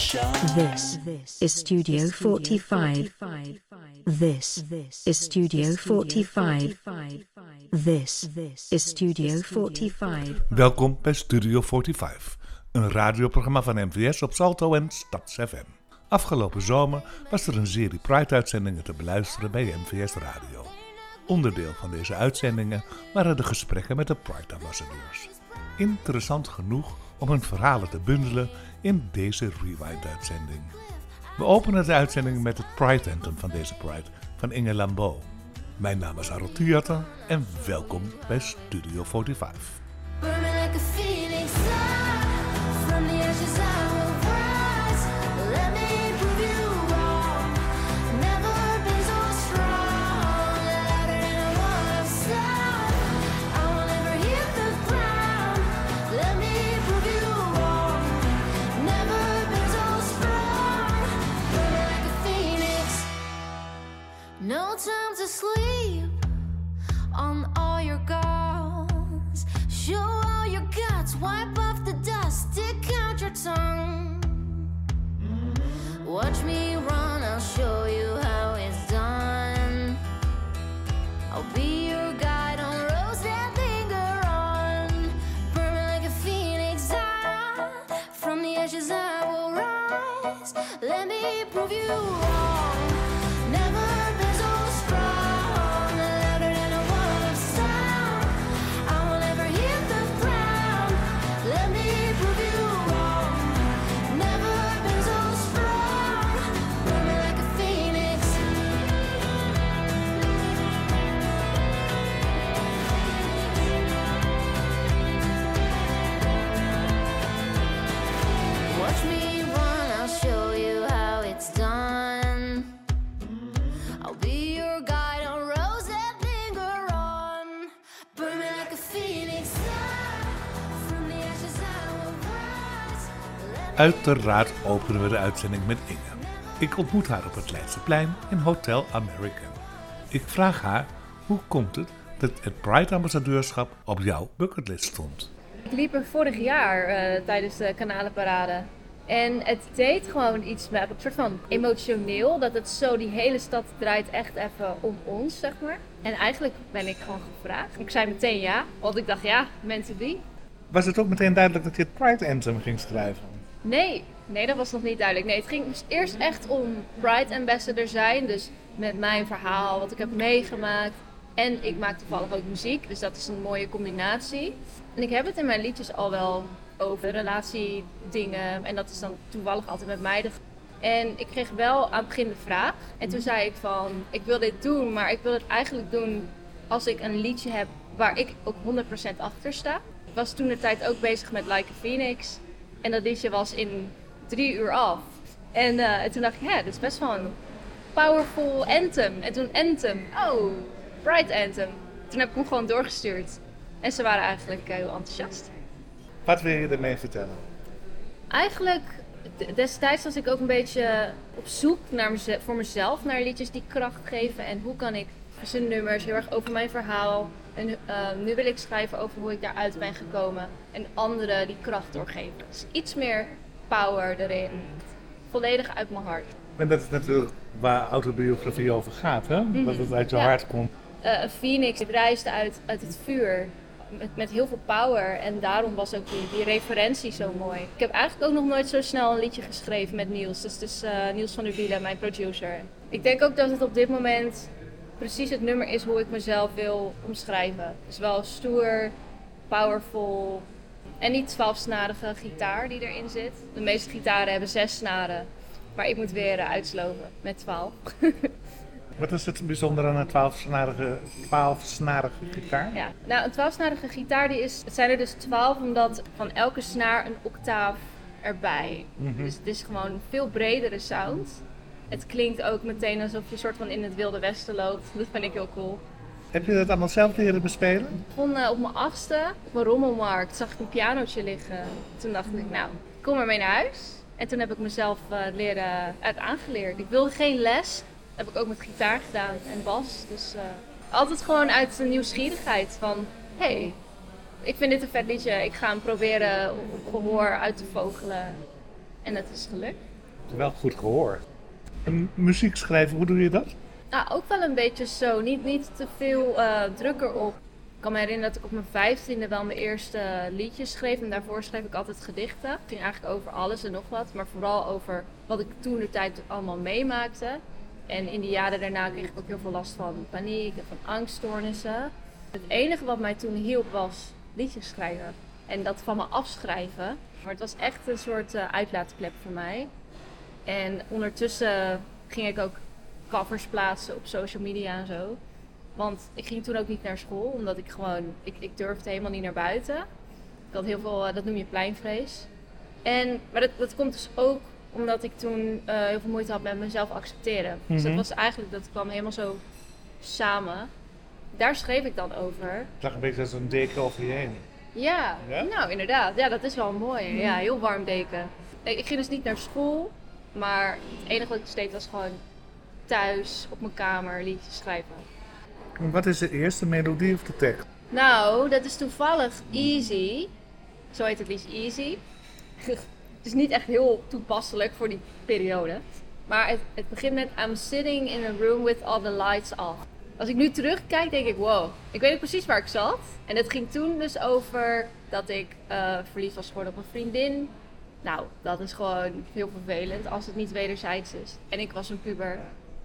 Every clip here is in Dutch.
This is Studio 45. This is Studio 45. This is Studio 45. Welkom bij Studio 45, een radioprogramma van MVS op Salto en Stads FM. Afgelopen zomer was er een serie Pride-uitzendingen te beluisteren bij MVS Radio. Onderdeel van deze uitzendingen waren de gesprekken met de Pride-ambassadeurs. Interessant genoeg om hun verhalen te bundelen in deze Rewind-uitzending. We openen de uitzending met het Pride Anthem van deze Pride van Inge Lambeau. Mijn naam is Harold Theater en welkom bij Studio 45. No time to sleep on all your goals. Show all your guts, wipe off the dust, stick out your tongue. Watch me run, I'll show you how it's done. I'll be your guide on roads that linger on. Burning like a phoenix, from the ashes I will rise. Let me prove you wrong. Never Uiteraard openen we de uitzending met Inge. Ik ontmoet haar op het Leidseplein in Hotel American. Ik vraag haar, hoe komt het dat het Pride-ambassadeurschap op jouw bucketlist stond? Ik liep er vorig jaar tijdens de Kanalenparade. En het deed gewoon iets met een soort van emotioneel. Dat het zo, die hele stad draait echt even om ons, zeg maar. En eigenlijk ben ik gewoon gevraagd. Ik zei meteen ja, want ik dacht ja, mensen die. Was het ook meteen duidelijk dat je het Pride Anthem ging schrijven? Nee, dat was nog niet duidelijk. Nee, het ging dus eerst echt om Pride Ambassador zijn. Dus met mijn verhaal, wat ik heb meegemaakt. En ik maak toevallig ook muziek, dus dat is een mooie combinatie. En ik heb het in mijn liedjes al wel over relatiedingen. En dat is dan toevallig altijd met meiden. En ik kreeg wel aan het begin de vraag. En toen zei ik van, ik wil dit doen, maar ik wil het eigenlijk doen als ik een liedje heb waar ik ook 100% achter sta. Ik was toen de tijd ook bezig met Like a Phoenix. En dat liedje was in 3 uur af. En toen dacht ik, dit is best wel een powerful anthem. En toen anthem, Pride Anthem. Toen heb ik hem gewoon doorgestuurd. En ze waren eigenlijk heel enthousiast. Wat wil je ermee vertellen? Eigenlijk, destijds was ik ook een beetje op zoek naar voor mezelf. Naar liedjes die kracht geven. En hoe kan ik zijn nummers heel erg over mijn verhaal. En nu wil ik schrijven over hoe ik daaruit ben gekomen. En anderen die kracht doorgeven. Dus iets meer power erin. Volledig uit mijn hart. En dat is natuurlijk waar autobiografie over gaat, hè? Mm-hmm. Dat het uit je hart komt. Een phoenix reist uit het vuur. Met heel veel power. En daarom was ook die referentie zo mooi. Ik heb eigenlijk ook nog nooit zo snel een liedje geschreven met Niels. Dus het is Niels van der Wielen, mijn producer. Ik denk ook dat het op dit moment precies het nummer is hoe ik mezelf wil omschrijven. Dus wel stoer, powerful en niet 12-snarige gitaar die erin zit. De meeste gitaren hebben 6 snaren, maar ik moet weer uitsloven met 12. Wat is het bijzondere aan een 12-snarige gitaar? Ja, nou, een 12-snarige gitaar, het zijn er dus 12 omdat van elke snaar een octaaf erbij. Mm-hmm. Dus het is gewoon een veel bredere sound. Het klinkt ook meteen alsof je soort van in het Wilde Westen loopt. Dat vind ik heel cool. Heb je dat allemaal zelf leren bespelen? Ik begon op mijn 8e, op mijn rommelmarkt, zag ik een pianootje liggen. Toen dacht ik, nou, kom maar mee naar huis. En toen heb ik mezelf aangeleerd. Ik wilde geen les. Dat heb ik ook met gitaar gedaan en bas. Dus altijd gewoon uit de nieuwsgierigheid van, hey, ik vind dit een vet liedje. Ik ga hem proberen op gehoor uit te vogelen. En dat is gelukt. Wel goed gehoord. En muziek schrijven, hoe doe je dat? Nou, ook wel een beetje zo. Niet te veel druk erop. Ik kan me herinneren dat ik op mijn 15e wel mijn eerste liedjes schreef. En daarvoor schreef ik altijd gedichten. Het ging eigenlijk over alles en nog wat. Maar vooral over wat ik toen de tijd allemaal meemaakte. En in de jaren daarna kreeg ik ook heel veel last van paniek en van angststoornissen. Het enige wat mij toen hielp was liedjes schrijven. En dat van me afschrijven. Maar het was echt een soort uitlaatklep voor mij. En ondertussen ging ik ook covers plaatsen op social media en zo. Want ik ging toen ook niet naar school, omdat ik gewoon... Ik durfde helemaal niet naar buiten. Ik had heel veel, dat noem je pleinvrees. Maar dat komt dus ook omdat ik toen heel veel moeite had met mezelf accepteren. Dus dat kwam helemaal zo samen. Daar schreef ik dan over. Het lag een beetje als een deken over je heen. Ja, nou inderdaad. Ja, dat is wel mooi. Ja, heel warm deken. Ik ging dus niet naar school, maar het enige wat ik deed was gewoon thuis op mijn kamer liedjes schrijven. En wat is de eerste melodie of de tekst? Nou, dat is toevallig Easy. Zo heet het liedje Easy. Het is niet echt heel toepasselijk voor die periode. Maar het begint met I'm sitting in a room with all the lights off. Als ik nu terugkijk, denk ik, wow. Ik weet ook precies waar ik zat. En het ging toen dus over dat ik verliefd was geworden op een vriendin. Nou, dat is gewoon heel vervelend als het niet wederzijds is. En ik was een puber.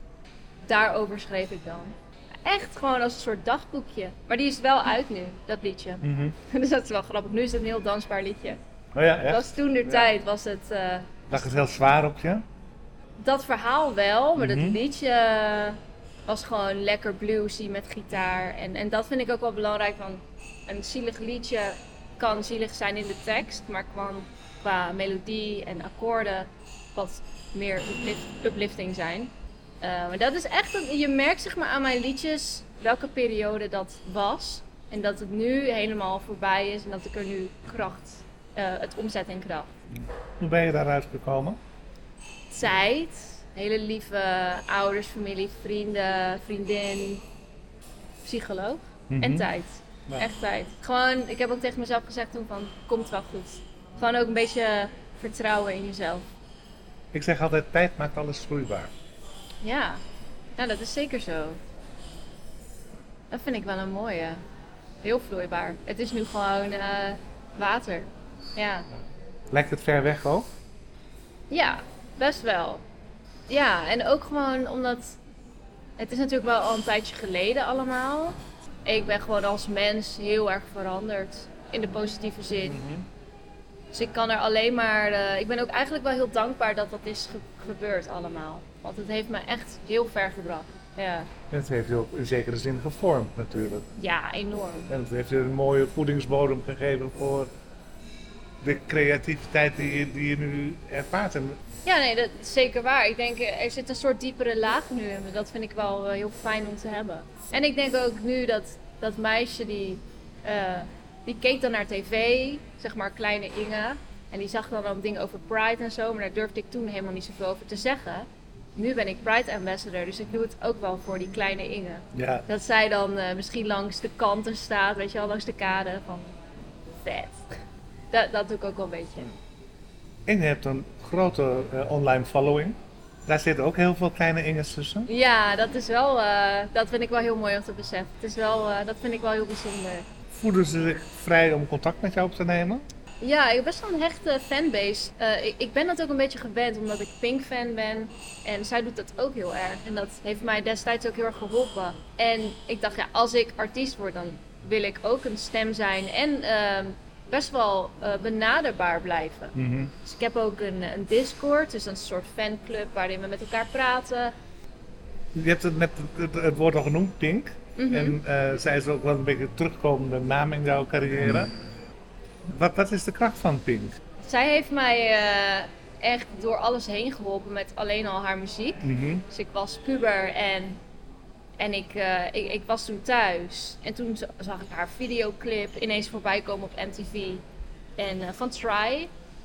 Daarover schreef ik dan. Echt gewoon als een soort dagboekje. Maar die is wel uit nu, dat liedje. Dus dat is wel grappig. Nu is het een heel dansbaar liedje. Oh ja, echt? Dat was toen de tijd, was het... Lag het heel zwaar op je? Dat verhaal wel, maar dat liedje was gewoon lekker bluesy met gitaar. En dat vind ik ook wel belangrijk, want een zielig liedje kan zielig zijn in de tekst, maar kan qua melodie en akkoorden wat meer uplifting zijn. Maar dat is echt, je merkt zeg maar aan mijn liedjes welke periode dat was. En dat het nu helemaal voorbij is en dat ik er nu het omzet in kracht. Hoe ben je daaruit gekomen? Tijd, hele lieve ouders, familie, vrienden, vriendin, psycholoog en tijd. Ja. Echt tijd. Gewoon, ik heb ook tegen mezelf gezegd toen van, komt wel goed. Gewoon ook een beetje vertrouwen in jezelf. Ik zeg altijd, tijd maakt alles vloeibaar. Ja, dat is zeker zo. Dat vind ik wel een mooie. Heel vloeibaar. Het is nu gewoon water. Ja. Lijkt het ver weg ook? Ja, best wel. Ja, en ook gewoon omdat... Het is natuurlijk wel al een tijdje geleden allemaal. Ik ben gewoon als mens heel erg veranderd. In de positieve zin. Dus ik kan er alleen maar... ik ben ook eigenlijk wel heel dankbaar dat dat is gebeurd allemaal. Want het heeft me echt heel ver gebracht. Ja. En het heeft je ook in zekere zin gevormd natuurlijk. Ja, enorm. En het heeft je een mooie voedingsbodem gegeven voor de creativiteit die je nu ervaart. Ja, nee, dat is zeker waar. Ik denk, er zit een soort diepere laag nu in me. Dat vind ik wel heel fijn om te hebben. En ik denk ook nu dat meisje die keek dan naar tv, zeg maar kleine Inge. En die zag dan ook dingen over Pride en zo, maar daar durfde ik toen helemaal niet zoveel over te zeggen. Nu ben ik Pride Ambassador, dus ik doe het ook wel voor die kleine Inge. Ja. Dat zij dan misschien langs de kanten staat, weet je wel, langs de kade van vet. Dat doe ik ook wel een beetje. En je hebt een grote online following. Daar zitten ook heel veel kleine Inges tussen. Ja, dat is wel, dat vind ik wel heel mooi om te beseffen. Het is wel, dat vind ik wel heel bijzonder. Voelen ze zich vrij om contact met jou op te nemen? Ja, ik heb best wel een hechte fanbase. Ik ben dat ook een beetje gewend, omdat ik Pink-fan ben. En zij doet dat ook heel erg. En dat heeft mij destijds ook heel erg geholpen. En ik dacht, ja, als ik artiest word, dan wil ik ook een stem zijn. En best wel benaderbaar blijven. Dus ik heb ook een Discord, dus een soort fanclub waarin we met elkaar praten. Je hebt het net het woord al genoemd, Pink. En zij is ook wel een beetje een terugkomende naam in jouw carrière. Wat is de kracht van Pink? Zij heeft mij echt door alles heen geholpen met alleen al haar muziek. Dus ik was puber en ik was toen thuis. En toen zag ik haar videoclip ineens voorbij komen op MTV. En van Try.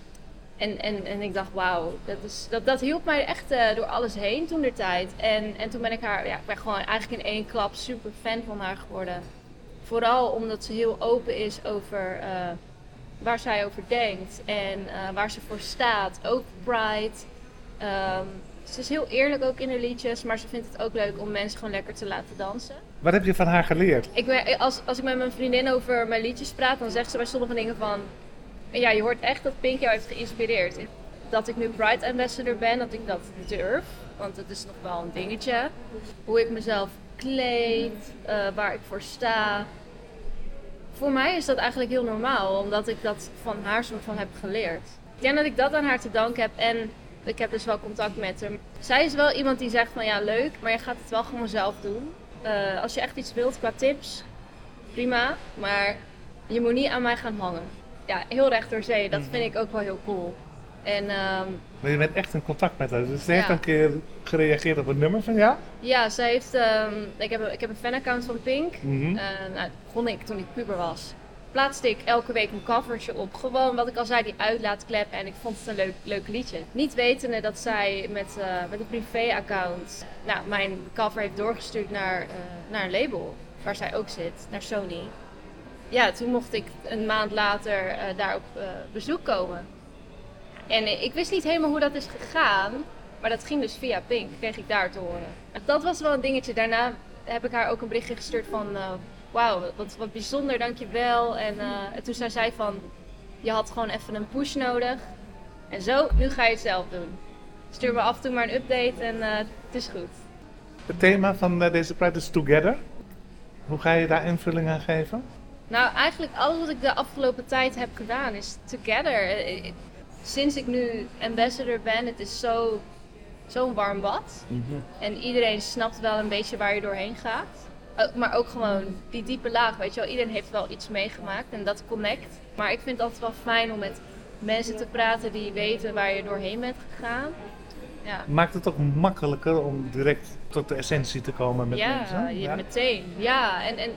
En ik dacht, wauw, dat hielp mij echt door alles heen toen der tijd. En toen ben ik ik ben gewoon eigenlijk in één klap super fan van haar geworden. Vooral omdat ze heel open is over waar zij over denkt en waar ze voor staat. Ook Pride. Ze is heel eerlijk ook in haar liedjes, maar ze vindt het ook leuk om mensen gewoon lekker te laten dansen. Wat heb je van haar geleerd? Als ik met mijn vriendin over mijn liedjes praat, dan zegt ze bij sommige dingen van... Ja, je hoort echt dat Pink jou heeft geïnspireerd. Dat ik nu Pride Ambassador ben, dat ik dat durf. Want het is nog wel een dingetje. Hoe ik mezelf kleed, waar ik voor sta. Voor mij is dat eigenlijk heel normaal, omdat ik dat van haar soort van heb geleerd. Ik denk dat ik dat aan haar te danken heb en ik heb dus wel contact met haar. Zij is wel iemand die zegt van ja, leuk, maar je gaat het wel gewoon zelf doen. Als je echt iets wilt qua tips, prima, maar je moet niet aan mij gaan hangen. Ja, heel recht door zee, dat vind ik ook wel heel cool. En, Maar je bent echt in contact met haar, dus ze heeft Ja. een keer gereageerd op een nummer van jou? ja, zij heeft, ik heb een fanaccount van Pink. Mhm. Dat begon ik toen ik puber was. Plaatste ik elke week een covertje op. Gewoon wat ik al zei, die uitlaatklep. En ik vond het een leuk liedje. Niet wetende dat zij met een privé-account mijn cover heeft doorgestuurd naar een label. Waar zij ook zit, naar Sony. Ja, toen mocht ik een maand later daar op bezoek komen. En ik wist niet helemaal hoe dat is gegaan. Maar dat ging dus via Pink, kreeg ik daar te horen. Dat was wel een dingetje. Daarna heb ik haar ook een berichtje gestuurd van... Wauw, wat bijzonder, dankjewel. En toen zei zij van... Je had gewoon even een push nodig. En zo, nu ga je het zelf doen. Stuur me af en toe maar een update en het is goed. Het thema van deze Pride is Together. Hoe ga je daar invulling aan geven? Nou, eigenlijk alles wat ik de afgelopen tijd heb gedaan is together. Sinds ik nu ambassador ben, het is zo'n warm bad. En iedereen snapt wel een beetje waar je doorheen gaat. Maar ook gewoon die diepe laag, weet je wel. Iedereen heeft wel iets meegemaakt en dat connect. Maar ik vind het altijd wel fijn om met mensen te praten die weten waar je doorheen bent gegaan. Ja. Maakt het ook makkelijker om direct tot de essentie te komen met mensen? Ja, meteen. Ja, en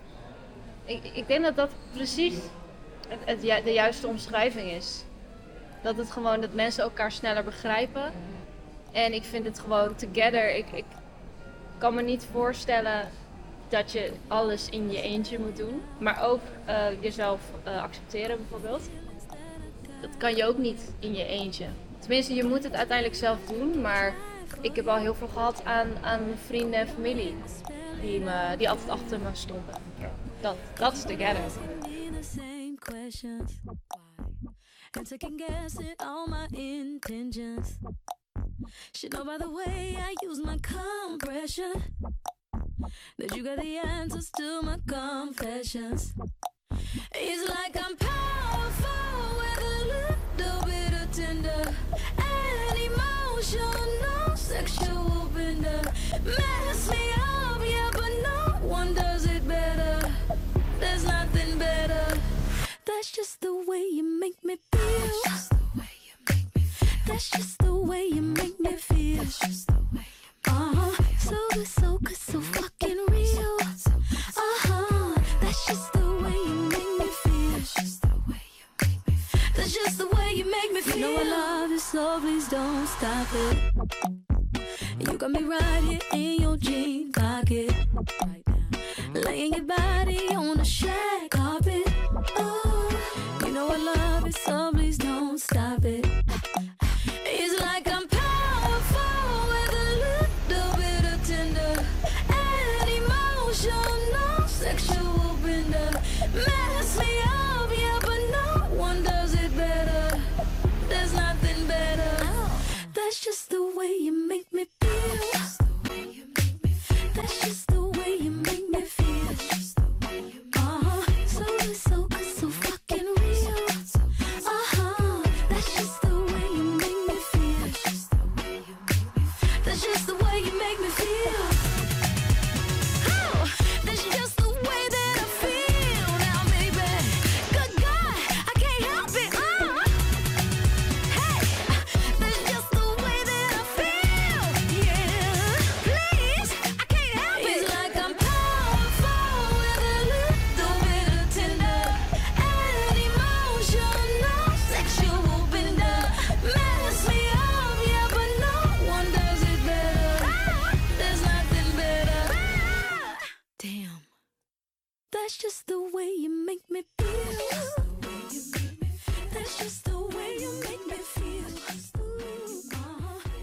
ik denk dat dat precies de juiste omschrijving is. Dat mensen elkaar sneller begrijpen. En ik vind het gewoon together. Ik kan me niet voorstellen dat je alles in je eentje moet doen. Maar ook jezelf accepteren bijvoorbeeld. Dat kan je ook niet in je eentje. Tenminste, je moet het uiteindelijk zelf doen. Maar ik heb al heel veel gehad aan vrienden en familie. Die altijd achter me stonden. Ja. Dat is together. And second guessing all my intentions. Should know by the way I use my compression that you got the answers to my confessions. It's like I'm powerful with a little bit of tender and emotional sexual bender. Mess me up, yeah, but no one does it better. There's nothing better. That's just the way you make me feel. That's just the way you make me feel. So good, so good, so fucking real. That's just the way you make me feel. That's just the way you make me feel. You know I love you, so please don't stop it. You got me right here in your jean pocket, right now, laying your body on the shag carpet. Oh, you know I love it, so please don't stop it. It's like I'm powerful with a little bit of tender and emotional sexual bender. Mess me up, yeah, but no one does it better. There's nothing better. That's just the way you make me feel. That's just the way you make me feel. So good, so good, so fucking real. That's just the way you make me feel. That's just the way you make me feel. Oh, that's just the way that I feel now, baby. Good God, I can't help it. Hey, that's just the way that I feel. Yeah, please, I can't help it. It's like I'm powerful with a little bit of tender and emotional sexual bender. Mess me up, yeah, but no one does it better. There's nothing better. Damn, that's just the way you make me feel. That's just the way you make me feel.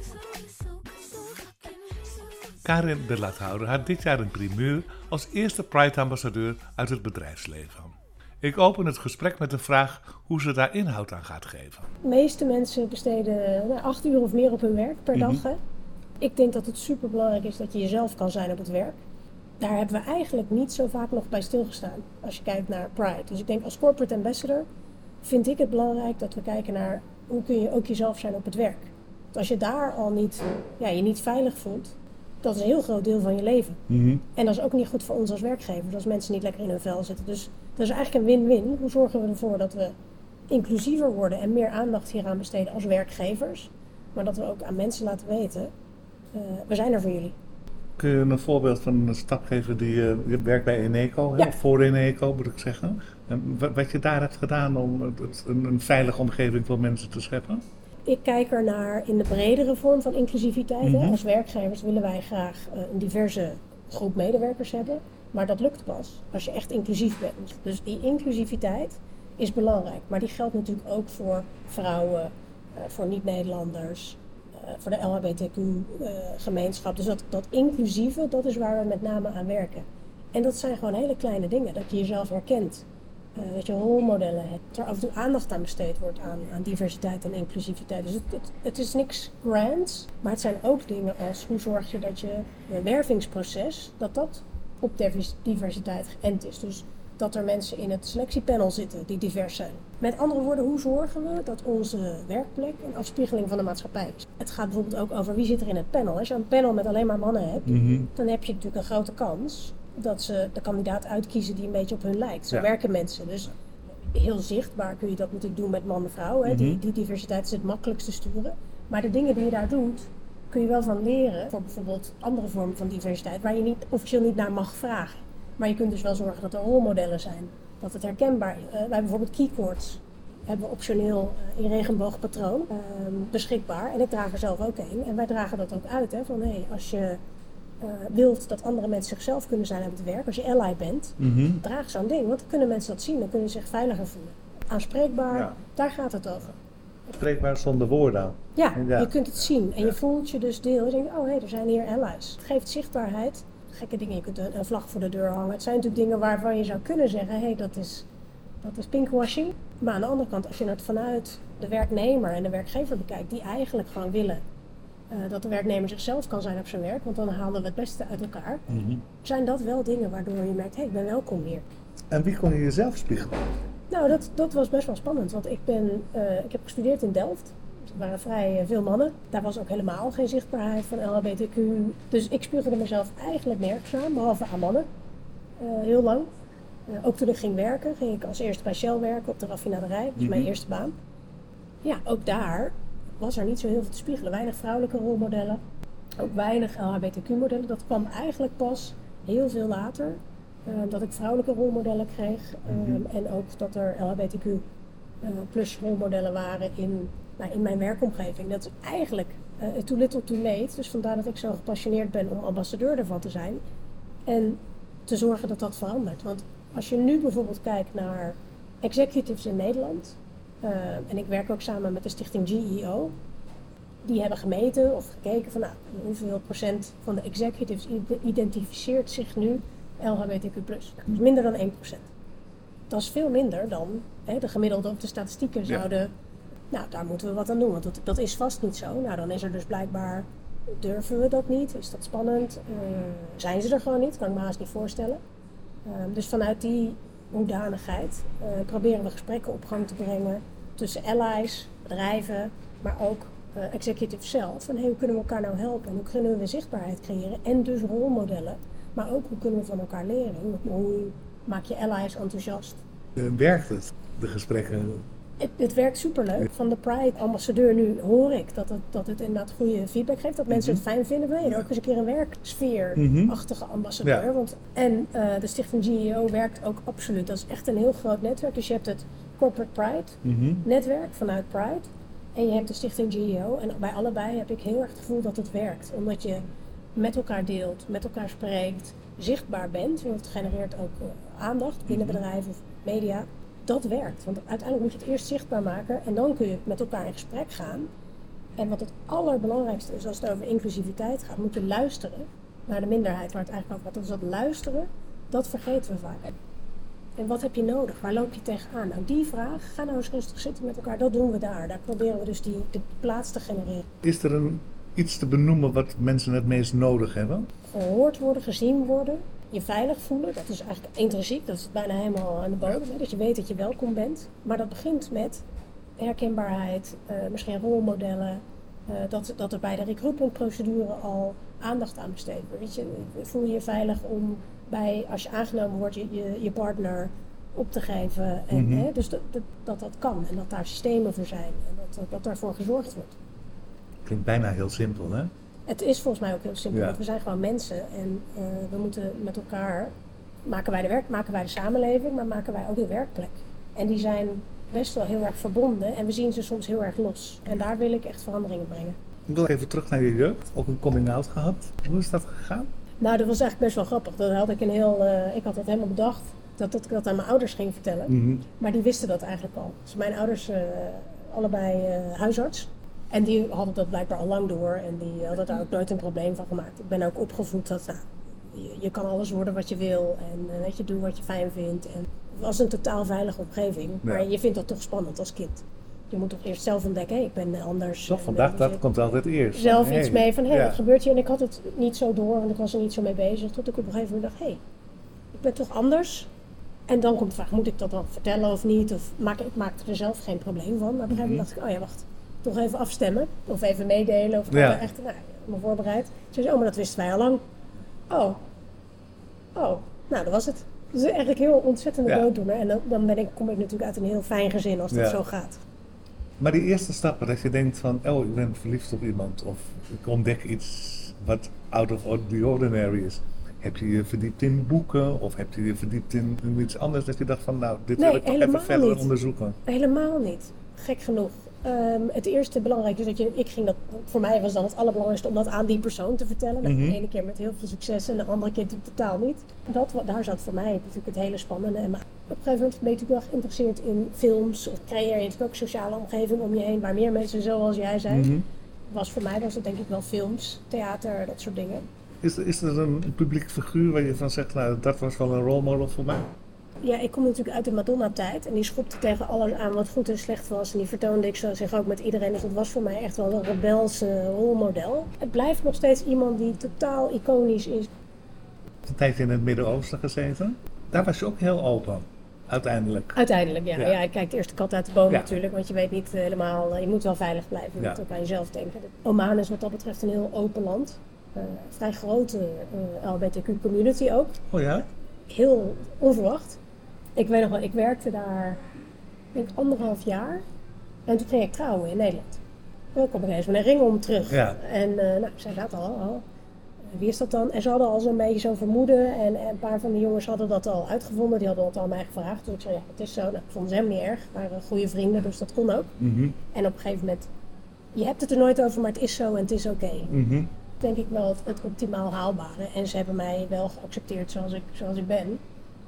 Karin de Lathouder had dit jaar een primeur als eerste Pride-ambassadeur uit het bedrijfsleven. Ik open het gesprek met de vraag hoe ze daar inhoud aan gaat geven. De meeste mensen besteden 8 uur of meer op hun werk per dag. Hè? Ik denk dat het superbelangrijk is dat je jezelf kan zijn op het werk. Daar hebben we eigenlijk niet zo vaak nog bij stilgestaan als je kijkt naar Pride. Dus ik denk als corporate ambassador vind ik het belangrijk dat we kijken naar hoe kun je ook jezelf zijn op het werk. Want als je daar al niet, je niet veilig voelt, dat is een heel groot deel van je leven. En dat is ook niet goed voor ons als werkgevers, als mensen niet lekker in hun vel zitten. Dus dat is eigenlijk een win-win. Hoe zorgen we ervoor dat we inclusiever worden en meer aandacht hieraan besteden als werkgevers. Maar dat we ook aan mensen laten weten, we zijn er voor jullie. Kun je een voorbeeld van een stap geven die je werkt bij Eneco, Ja. of voor Eneco moet ik zeggen. En wat je daar hebt gedaan om een veilige omgeving voor mensen te scheppen? Ik kijk er naar in de bredere vorm van inclusiviteit. Hè. Als werkgevers willen wij graag een diverse groep medewerkers hebben. Maar dat lukt pas als je echt inclusief bent. Dus die inclusiviteit is belangrijk. Maar die geldt natuurlijk ook voor vrouwen, voor niet-Nederlanders, voor de LHBTQ-gemeenschap. Dus dat inclusieve, dat is waar we met name aan werken. En dat zijn gewoon hele kleine dingen. Dat je jezelf herkent. Dat je rolmodellen hebt. Dat er af en toe aandacht aan besteed wordt aan diversiteit en inclusiviteit. Dus het is niks grands. Maar het zijn ook dingen als hoe zorg je dat je wervingsproces, dat op diversiteit geënt is. Dus dat er mensen in het selectiepanel zitten die divers zijn. Met andere woorden, hoe zorgen we dat onze werkplek een afspiegeling van de maatschappij is? Het gaat bijvoorbeeld ook over wie zit er in het panel. Als je een panel met alleen maar mannen hebt, dan heb je natuurlijk een grote kans dat ze de kandidaat uitkiezen die een beetje op hun lijkt. Zo werken mensen. Dus heel zichtbaar kun je dat natuurlijk doen met man en vrouw. Hè. Die diversiteit is het makkelijkst te sturen. Maar de dingen die je daar doet, kun je wel van leren voor bijvoorbeeld andere vormen van diversiteit waar je officieel niet naar mag vragen. Maar je kunt dus wel zorgen dat er rolmodellen zijn. Dat het herkenbaar is. Wij hebben bijvoorbeeld keycords. Hebben we optioneel in regenboogpatroon beschikbaar. En ik draag er zelf ook een. En wij dragen dat ook uit. Hè, van als je wilt dat andere mensen zichzelf kunnen zijn op het werk. Als je ally bent, draag zo'n ding. Want dan kunnen mensen dat zien. Dan kunnen ze zich veiliger voelen. Aanspreekbaar, daar gaat het over. Spreekbaar zonder woorden. Ja, je kunt het zien. En je voelt je dus deel. Je denkt, er zijn hier allies. Het geeft zichtbaarheid. Gekke dingen, je kunt een vlag voor de deur hangen. Het zijn natuurlijk dingen waarvan je zou kunnen zeggen, dat is pinkwashing. Maar aan de andere kant, als je het vanuit de werknemer en de werkgever bekijkt, die eigenlijk gewoon willen dat de werknemer zichzelf kan zijn op zijn werk, want dan halen we het beste uit elkaar. Zijn dat wel dingen waardoor je merkt, ik ben welkom hier. En wie kon je jezelf spiegelen? Nou, dat was best wel spannend, want ik heb gestudeerd in Delft. Er waren vrij veel mannen. Daar was ook helemaal geen zichtbaarheid van LHBTQ. Dus ik spiegelde mezelf eigenlijk nergens aan, behalve aan mannen. Heel lang. Ook toen ik ging werken, ging ik als eerste bij Shell werken op de raffinaderij. Dat was mijn eerste baan. Ja, ook daar was er niet zo heel veel te spiegelen. Weinig vrouwelijke rolmodellen. Ook weinig LHBTQ-modellen. Dat kwam eigenlijk pas heel veel later. Dat ik vrouwelijke rolmodellen kreeg. En ook dat er LHBTQ plus rolmodellen waren in mijn werkomgeving. Dat is eigenlijk too little too late. Dus vandaar dat ik zo gepassioneerd ben om ambassadeur ervan te zijn. En te zorgen dat dat verandert. Want als je nu bijvoorbeeld kijkt naar executives in Nederland. En ik werk ook samen met de stichting GEO. Die hebben gemeten of gekeken van hoeveel procent van de executives identificeert zich nu LHBTQ+. Dus minder dan 1%. Dat is veel minder dan de gemiddelde of de statistieken zouden. Nou, daar moeten we wat aan doen, want dat is vast niet zo. Nou, dan is er dus blijkbaar, durven we dat niet? Is dat spannend? Zijn ze er gewoon niet? Kan ik me haast niet voorstellen. Dus vanuit die hoedanigheid proberen we gesprekken op gang te brengen tussen allies, bedrijven, maar ook executives zelf. En hoe kunnen we elkaar nou helpen? En hoe kunnen we zichtbaarheid creëren? En dus rolmodellen. Maar ook hoe kunnen we van elkaar leren? Hoe maak je allies enthousiast? Werkt het, de gesprekken? Het werkt superleuk. Van de Pride-ambassadeur nu hoor ik dat het inderdaad goede feedback geeft. Dat mensen het fijn vinden. We ook eens een keer een werksfeer-achtige ambassadeur. Ja. En de stichting GEO werkt ook absoluut. Dat is echt een heel groot netwerk. Dus je hebt het Corporate Pride-netwerk vanuit Pride. En je hebt de stichting GEO. En bij allebei heb ik heel erg het gevoel dat het werkt. Omdat je met elkaar deelt, met elkaar spreekt, zichtbaar bent. Want het genereert ook aandacht binnen bedrijven of media. Dat werkt, want uiteindelijk moet je het eerst zichtbaar maken en dan kun je met elkaar in gesprek gaan. En wat het allerbelangrijkste is als het over inclusiviteit gaat, moet je luisteren naar de minderheid waar het eigenlijk over gaat. Dus dat luisteren, dat vergeten we vaak. En wat heb je nodig? Waar loop je tegenaan? Nou, die vraag, ga nou eens rustig zitten met elkaar. Dat doen we daar. Daar proberen we dus de plaats te genereren. Is er iets te benoemen wat mensen het meest nodig hebben? Gehoord worden, gezien worden, je veilig voelen. Dat is eigenlijk intrinsiek, dat is bijna helemaal aan de bodem. Hè? Dat je weet dat je welkom bent. Maar dat begint met herkenbaarheid, misschien rolmodellen. Dat er bij de recruitmentprocedure al aandacht aan besteed wordt. Weet je, voel je je veilig om als je aangenomen wordt, je partner op te geven. En, dus dat kan en dat daar systemen voor zijn en dat daarvoor gezorgd wordt. Klinkt bijna heel simpel, hè? Het is volgens mij ook heel simpel, want we zijn gewoon mensen en we moeten met elkaar, maken wij de samenleving, maar maken wij ook de werkplek. En die zijn best wel heel erg verbonden en we zien ze soms heel erg los. En daar wil ik echt veranderingen brengen. Ik wil even terug naar je jeugd, ook een coming-out gehad. Hoe is dat gegaan? Nou, dat was eigenlijk best wel grappig. Ik had dat helemaal bedacht dat ik dat aan mijn ouders ging vertellen. Mm-hmm. Maar die wisten dat eigenlijk al. Dus mijn ouders, allebei huisarts. En die hadden dat blijkbaar al lang door en die hadden daar ook nooit een probleem van gemaakt. Ik ben ook opgevoed dat je kan alles worden wat je wil en weet je, doe wat je fijn vindt. En het was een totaal veilige omgeving, maar je vindt dat toch spannend als kind. Je moet toch eerst zelf ontdekken, ik ben anders. Toch, vandaag dat komt altijd eerst. Zelf iets mee van, wat gebeurt hier? En ik had het niet zo door, want ik was er niet zo mee bezig. Tot ik op een gegeven moment dacht, ik ben toch anders. En dan komt de vraag, moet ik dat dan vertellen of niet? Of ik maakte er zelf geen probleem van. Maar op een gegeven moment dacht ik, wacht. Toch even afstemmen. Of even meedelen. Of ik had er echt me voorbereid. Ze zei, maar dat wisten wij al lang. Oh, nou dat was het. Dus eigenlijk heel ontzettende dooddoener. En dan kom ik natuurlijk uit een heel fijn gezin als dat zo gaat. Maar die eerste stappen, dat je denkt van, ik ben verliefd op iemand. Of ik ontdek iets wat out of the ordinary is. Heb je je verdiept in boeken? Of heb je je verdiept in iets anders? Dat je dacht van, dit wil ik toch even verder onderzoeken. Helemaal niet. Gek genoeg. Het eerste belangrijke is voor mij was dan het allerbelangrijkste om dat aan die persoon te vertellen. De ene keer met heel veel succes en de andere keer totaal niet. Daar zat voor mij natuurlijk het hele spannende. Maar op een gegeven moment ben je natuurlijk wel geïnteresseerd in films. Of creëer je natuurlijk ook sociale omgeving om je heen waar meer mensen zoals jij zijn. Voor mij was het denk ik wel films, theater, dat soort dingen. Is er een publiek figuur waar je van zegt, dat was wel een rolmodel voor mij? Ja, ik kom natuurlijk uit de Madonna-tijd en die schopte tegen alles aan wat goed en slecht was. En die vertoonde zich ook met iedereen. Dus dat was voor mij echt wel een rebelse rolmodel. Het blijft nog steeds iemand die totaal iconisch is. Een tijdje in het Midden-Oosten gezeten. Daar was je ook heel open, uiteindelijk. Uiteindelijk, ja. Ik kijk eerst de kat uit de boom natuurlijk, want je weet niet helemaal, je moet wel veilig blijven. Je moet ook aan jezelf denken. Oman is wat dat betreft een heel open land. Vrij grote LHBTQ-community ook. Oh ja? Heel onverwacht. Ik weet nog wel, ik werkte daar, denk 1,5 jaar. En toen ging ik trouwen in Nederland. En ik op een gegeven moment een ring om terug. Ja. En zij zaten al. Wie is dat dan? En ze hadden al zo'n beetje zo'n vermoeden. En een paar van de jongens hadden dat al uitgevonden. Die hadden dat al mij gevraagd. Dus ik zei, het is zo. Nou, ik vond ze helemaal niet erg. We waren goede vrienden, dus dat kon ook. En op een gegeven moment, je hebt het er nooit over, maar het is zo en het is oké. Denk ik wel het optimaal haalbare. En ze hebben mij wel geaccepteerd zoals ik ben.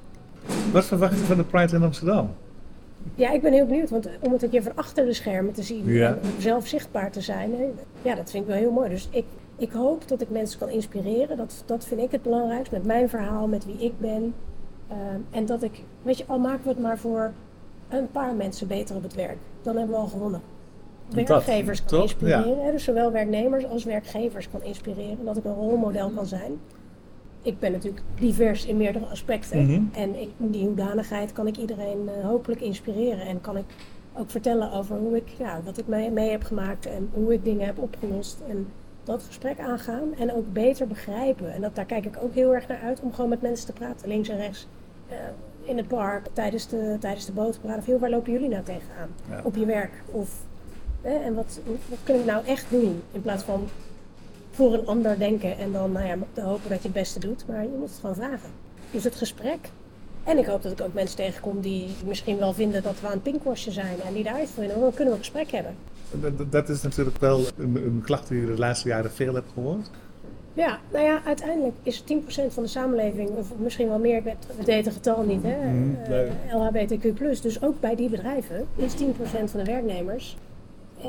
Wat verwacht je van de Pride in Amsterdam? Ja, ik ben heel benieuwd, want om het een keer van achter de schermen te zien en zelf zichtbaar te zijn, dat vind ik wel heel mooi. Dus ik hoop dat ik mensen kan inspireren, dat vind ik het belangrijkst, met mijn verhaal, met wie ik ben. En dat ik, al maken we het maar voor een paar mensen beter op het werk, dan hebben we al gewonnen. Werkgevers kan inspireren, dus zowel werknemers als werkgevers kan inspireren, dat ik een rolmodel kan zijn. Ik ben natuurlijk divers in meerdere aspecten en in die hoedanigheid kan ik iedereen hopelijk inspireren en kan ik ook vertellen over wat ik mee heb gemaakt en hoe ik dingen heb opgelost en dat gesprek aangaan en ook beter begrijpen. En daar kijk ik ook heel erg naar uit om gewoon met mensen te praten, links en rechts, in het park, tijdens de boot praten. Of, waar lopen jullie nou tegenaan? Ja. Op je werk? Of, en wat kun ik nou echt doen in plaats van voor een ander denken en dan te hopen dat je het beste doet, maar je moet het gewoon vragen. Dus het gesprek. En ik hoop dat ik ook mensen tegenkom die misschien wel vinden dat we aan het pinkwashen zijn en die daaruit vinden, dan kunnen we een gesprek hebben. Dat is natuurlijk wel een klacht die je de laatste jaren veel hebt gehoord. Ja, uiteindelijk is 10% van de samenleving, of misschien wel meer, we weten het getal niet, LHBTQ+. Dus ook bij die bedrijven is 10% van de werknemers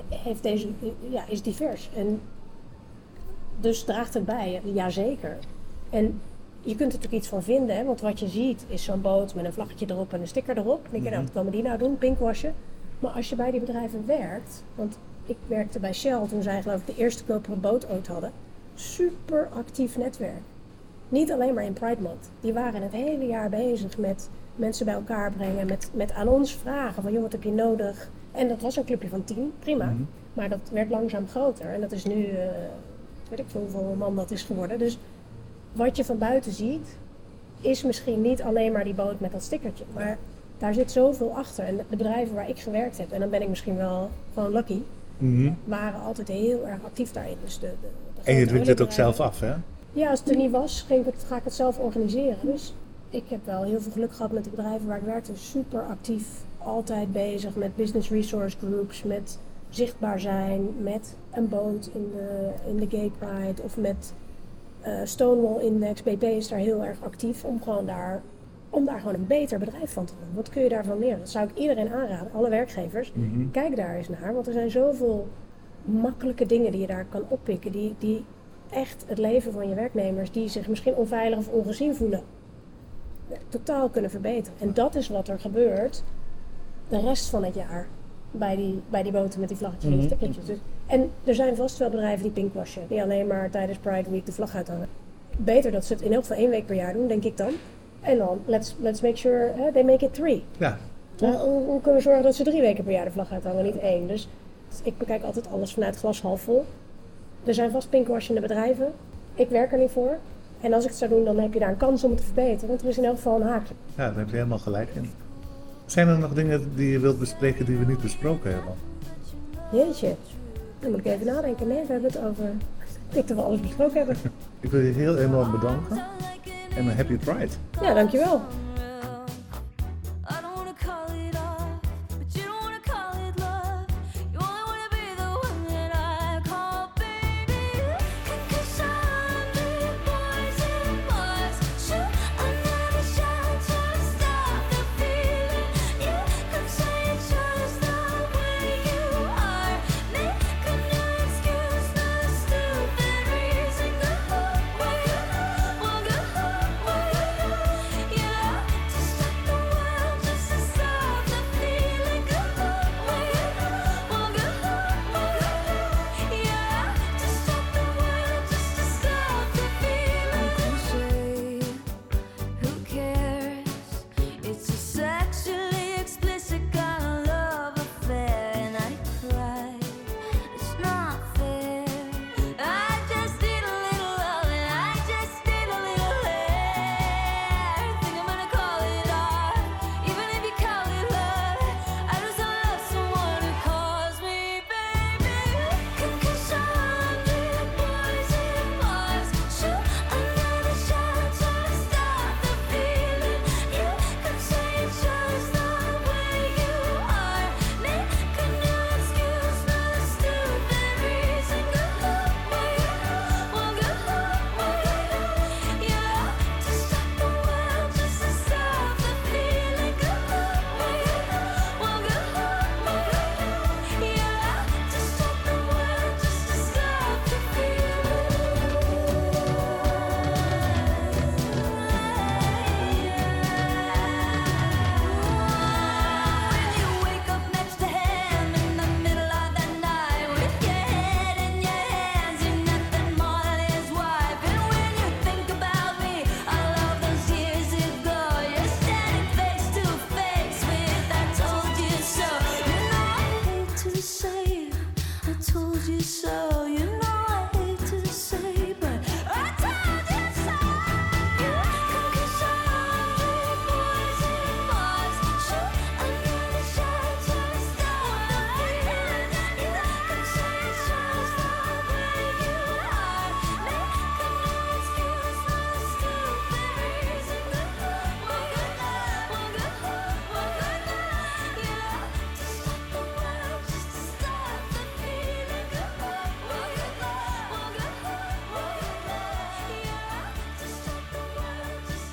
is divers. En dus draagt het bij, jazeker. En je kunt er natuurlijk iets van vinden, hè? Want wat je ziet is zo'n boot met een vlaggetje erop en een sticker erop. En denk je, nou, wat komen die nou doen? Pinkwashen. Maar als je bij die bedrijven werkt, want ik werkte bij Shell toen zij geloof ik de eerste koperen boot ooit hadden. Super actief netwerk. Niet alleen maar in Pride Month. Die waren het hele jaar bezig met mensen bij elkaar brengen, met aan ons vragen van joh, wat heb je nodig? En dat was een clubje van 10, prima. Maar dat werd langzaam groter en dat is nu, weet ik veel hoeveel man dat is geworden. Dus wat je van buiten ziet, is misschien niet alleen maar die boot met dat stickertje. Maar daar zit zoveel achter. En de bedrijven waar ik gewerkt heb, en dan ben ik misschien wel gewoon lucky, waren altijd heel erg actief daarin. Dus de En je dwingt het ook zelf af, hè? Ja, als het er niet was, ga ik het zelf organiseren. Dus ik heb wel heel veel geluk gehad met de bedrijven waar ik werkte. Super actief, altijd bezig met business resource groups, met zichtbaar zijn, met een boot in de Gay Pride of met Stonewall Index. BP is daar heel erg actief om daar gewoon een beter bedrijf van te doen. Wat kun je daarvan leren? Dat zou ik iedereen aanraden, alle werkgevers. Kijk daar eens naar, want er zijn zoveel makkelijke dingen die je daar kan oppikken, die echt het leven van je werknemers, die zich misschien onveilig of ongezien voelen, totaal kunnen verbeteren. En dat is wat er gebeurt de rest van het jaar bij die boten met die vlaggetjes en die stickertjes. Dus, en er zijn vast wel bedrijven die pinkwashen, die alleen maar tijdens Pride Week de vlag uithangen. Beter dat ze het in elk geval 1 week per jaar doen, denk ik dan. En dan, let's make sure they make it 3. Ja. Hoe kunnen we zorgen dat ze 3 weken per jaar de vlag uithangen, niet 1? Dus ik bekijk altijd alles vanuit glas half vol. Er zijn vast pinkwashende bedrijven. Ik werk er niet voor. En als ik het zou doen, dan heb je daar een kans om het te verbeteren. Want er is in elk geval een haakje. Ja, daar heb je helemaal gelijk in. Zijn er nog dingen die je wilt bespreken die we niet besproken hebben? Jeetje. Dan moet ik even nadenken. Nee, we hebben het over... Ik denk dat we alles besproken hebben. Ik wil je heel enorm bedanken. En een happy Pride. Ja, dankjewel. I don't wanna call it off, but you don't wanna call it love. You only wanna be the one that I call baby. Cause I'm big boys and boys. Shoot another shot to stop the feeling. You could say it's just the way you are. Make a new excuse, not a stupid reason. Go away, yeah. To stop the world, just to stop the feeling. Go away, yeah. To stop the world, just to stop the feeling. Cliche, who cares? It's a sexually explicit kind of love affair, and I cry. It's not fair. I just need a little love, and I just need a little hair. Think I'm gonna call it art, even if you call it love. I just love someone who calls me baby. Cause I'm big boys and boys. Shoot another shot to stop the feeling. You could say it's just the way you are. Make a new excuse, not a stupid reason. Go away, yeah. To stop the world, just to stop the feeling. Go away, yeah. To stop the world, just to stop the When you wake up next to him in the middle of the night with your head in your hands, you're nothing more than his wife. And when you think about me, all of those years ago, you're standing face to face with I told you so. You know I hate to say I told you so. You know I hate to say, but I told you so. Cause I'm big boys and boys. Shoot another shot to stop the feeling. You could say it's just the way you are. Make a new excuse, not a stupid reason. Yeah. To stop the world, just to stop the feeling. Yeah. To stop the world, just to stop the feeling. To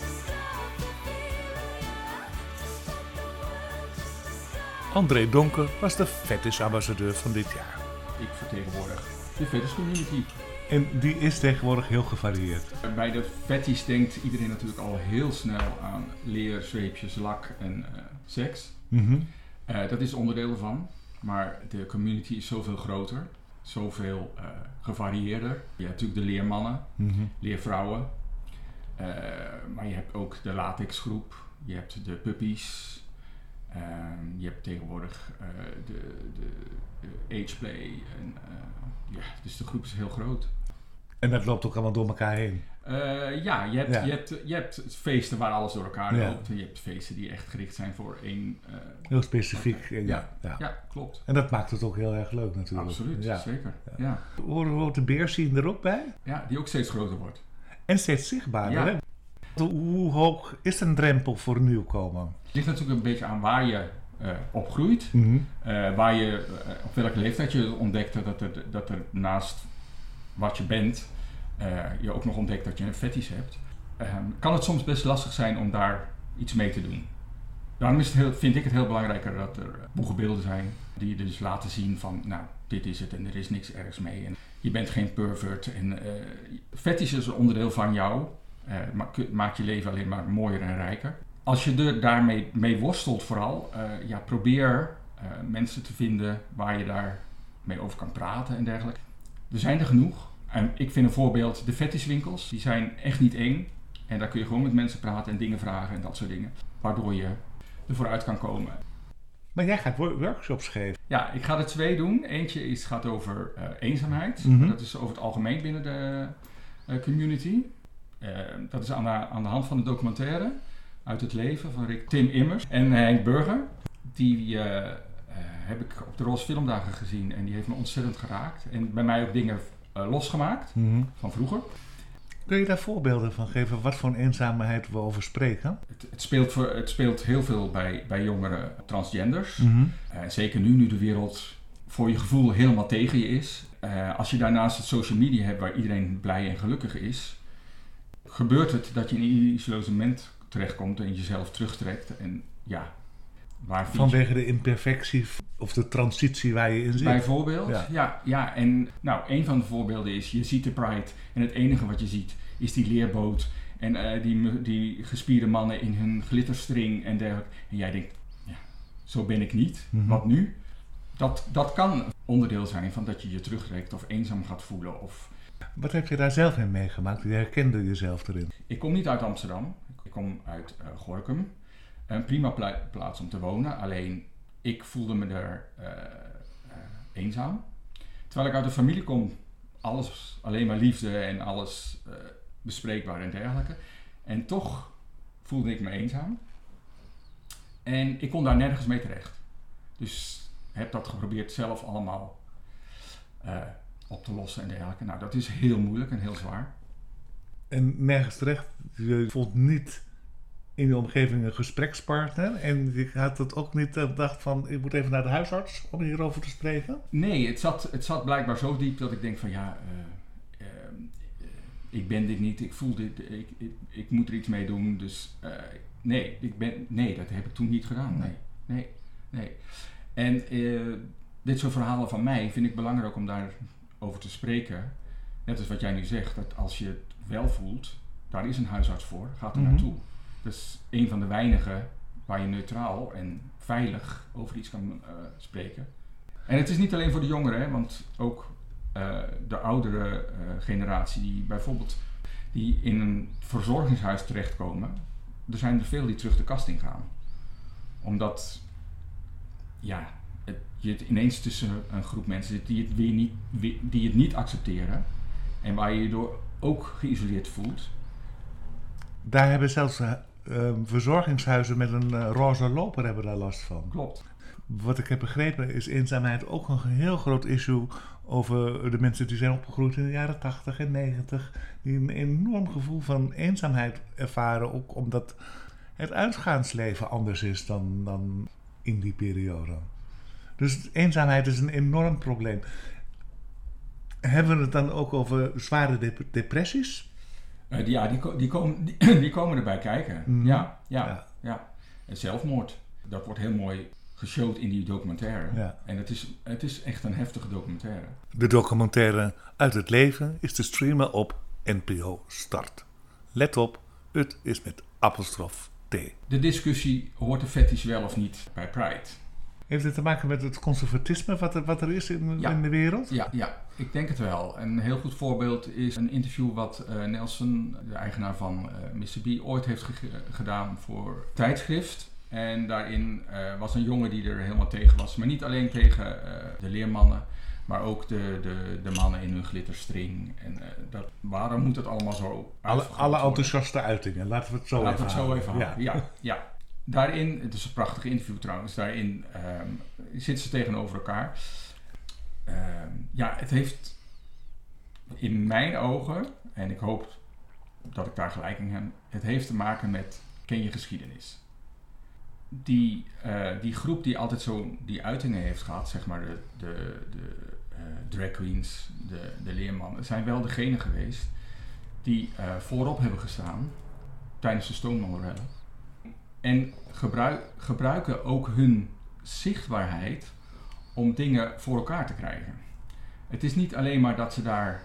stop the world, just to stop. André Donker was de fetish-ambassadeur van dit jaar. Ik vertegenwoordig de fetish community. En die is tegenwoordig heel gevarieerd. Bij de fetish denkt iedereen natuurlijk al heel snel aan leer, zweepjes, lak en seks. Mhm. Dat is onderdeel ervan. Maar de community is zoveel groter. Zoveel gevarieerder. Je hebt natuurlijk de leermannen, leervrouwen. Maar je hebt ook de latexgroep. Je hebt de puppies. Je hebt tegenwoordig de ageplay. Dus de groep is heel groot. En dat loopt ook allemaal door elkaar heen. Je hebt feesten waar alles door elkaar loopt. En je hebt feesten die echt gericht zijn voor één... Heel specifiek. Ja, klopt. En dat maakt het ook heel erg leuk natuurlijk. Absoluut, zeker. Ja. Hoort de beerscene er ook bij? Ja, die ook steeds groter wordt. En steeds zichtbaarder, Ja. hè? Hoe hoog is een drempel voor nieuwkomer? Het ligt natuurlijk een beetje aan waar je opgroeit. Waar je, op welke leeftijd je ontdekt dat er naast wat je bent, je ook nog ontdekt dat je een fetish hebt. Kan het soms best lastig zijn om daar iets mee te doen. Daarom vind ik het heel belangrijker dat er boekenbeelden zijn die je dus laten zien van, nou, dit is het en er is niks ergs mee. En je bent geen pervert. En fetish is een onderdeel van jou. Maakt je leven alleen maar mooier en rijker. Als je daarmee mee worstelt vooral, probeer mensen te vinden waar je daar mee over kan praten en dergelijke. Er zijn er genoeg. En ik vind een voorbeeld, de fetishwinkels, die zijn echt niet eng. En daar kun je gewoon met mensen praten en dingen vragen en dat soort dingen. Waardoor je er vooruit kan komen. Maar jij gaat workshops geven. Ja, ik ga er 2 doen. Eentje gaat over eenzaamheid. Dat is over het algemeen binnen de community. Dat is aan de hand van de documentaire uit het leven van Tim Immers en Henk Burger. Die heb ik op de Roze Filmdagen gezien en die heeft me ontzettend geraakt. En bij mij ook dingen losgemaakt van vroeger. Kun je daar voorbeelden van geven wat voor eenzaamheid we over spreken? Het speelt heel veel bij jongere transgenders. Zeker nu de wereld voor je gevoel helemaal tegen je is. Als je daarnaast het social media hebt waar iedereen blij en gelukkig is, gebeurt het dat je in een isolement terechtkomt en jezelf terugtrekt. En ja, vanwege de imperfectie of de transitie waar je in zit. Bijvoorbeeld, ja. En nou, een van de voorbeelden is, je ziet de Pride en het enige wat je ziet is die leerboot en die gespierde mannen in hun glitterstring en dergelijke. En jij denkt, ja, zo ben ik niet. Wat nu? Dat kan onderdeel zijn van dat je je terugtrekt of eenzaam gaat voelen. Wat heb je daar zelf in meegemaakt? Je herkende jezelf erin. Ik kom niet uit Amsterdam. Ik kom uit Gorinchem. Een prima plaats om te wonen. Alleen, ik voelde me daar eenzaam. Terwijl ik uit een familie kom, alles alleen maar liefde en alles bespreekbaar en dergelijke. En toch voelde ik me eenzaam. En ik kon daar nergens mee terecht. Dus heb dat geprobeerd zelf allemaal op te lossen en dergelijke. Nou, dat is heel moeilijk en heel zwaar. En nergens terecht, je vond niet in je omgeving een gesprekspartner en je had het ook niet gedacht van, ik moet even naar de huisarts om hierover te spreken? Nee, het zat blijkbaar zo diep dat ik denk van ik ben dit niet, ik voel dit, ik moet er iets mee doen, dus nee, dat heb ik toen niet gedaan, nee. En dit soort verhalen van mij vind ik belangrijk om daarover te spreken. Net als wat jij nu zegt, dat als je het wel voelt, daar is een huisarts voor, gaat er naartoe. Dat is een van de weinigen waar je neutraal en veilig over iets kan spreken. En het is niet alleen voor de jongeren, hè, want ook de oudere generatie die bijvoorbeeld die in een verzorgingshuis terechtkomen, er zijn er veel die terug de kast in gaan. Omdat je het ineens tussen een groep mensen zit die het niet accepteren en waar je je door ook geïsoleerd voelt. Daar hebben zelfs verzorgingshuizen met een roze loper hebben daar last van. Klopt. Wat ik heb begrepen is eenzaamheid ook een heel groot issue over de mensen die zijn opgegroeid in de jaren 80 en 90. Die een enorm gevoel van eenzaamheid ervaren, ook omdat het uitgaansleven anders is dan in die periode. Dus eenzaamheid is een enorm probleem. Hebben we het dan ook over zware depressies? Die komen erbij kijken. Ja. En zelfmoord, dat wordt heel mooi geshowd in die documentaire. Ja. En het is echt een heftige documentaire. De documentaire Uit het leven is te streamen op NPO Start. Let op, het is met apostrof T. De discussie, hoort de fetish wel of niet bij Pride? Heeft het te maken met het conservatisme wat er is in de wereld? Ja, ik denk het wel. Een heel goed voorbeeld is een interview wat Nelson, de eigenaar van Mr. B, ooit heeft gedaan voor tijdschrift. En daarin was een jongen die er helemaal tegen was. Maar niet alleen tegen de leermannen, maar ook de mannen in hun glitterstring. En waarom moet het allemaal zo Alle enthousiaste uitingen, laten we het zo even houden. Ja. Daarin, het is een prachtig interview trouwens, daarin zitten ze tegenover elkaar. Het heeft in mijn ogen, en ik hoop dat ik daar gelijk in heb, het heeft te maken met ken je geschiedenis. Die groep die altijd zo die uitingen heeft gehad, zeg maar de drag queens, de leermannen, zijn wel degene geweest die voorop hebben gestaan tijdens de Stonewall-rellen. En gebruiken ook hun zichtbaarheid om dingen voor elkaar te krijgen. Het is niet alleen maar dat ze daar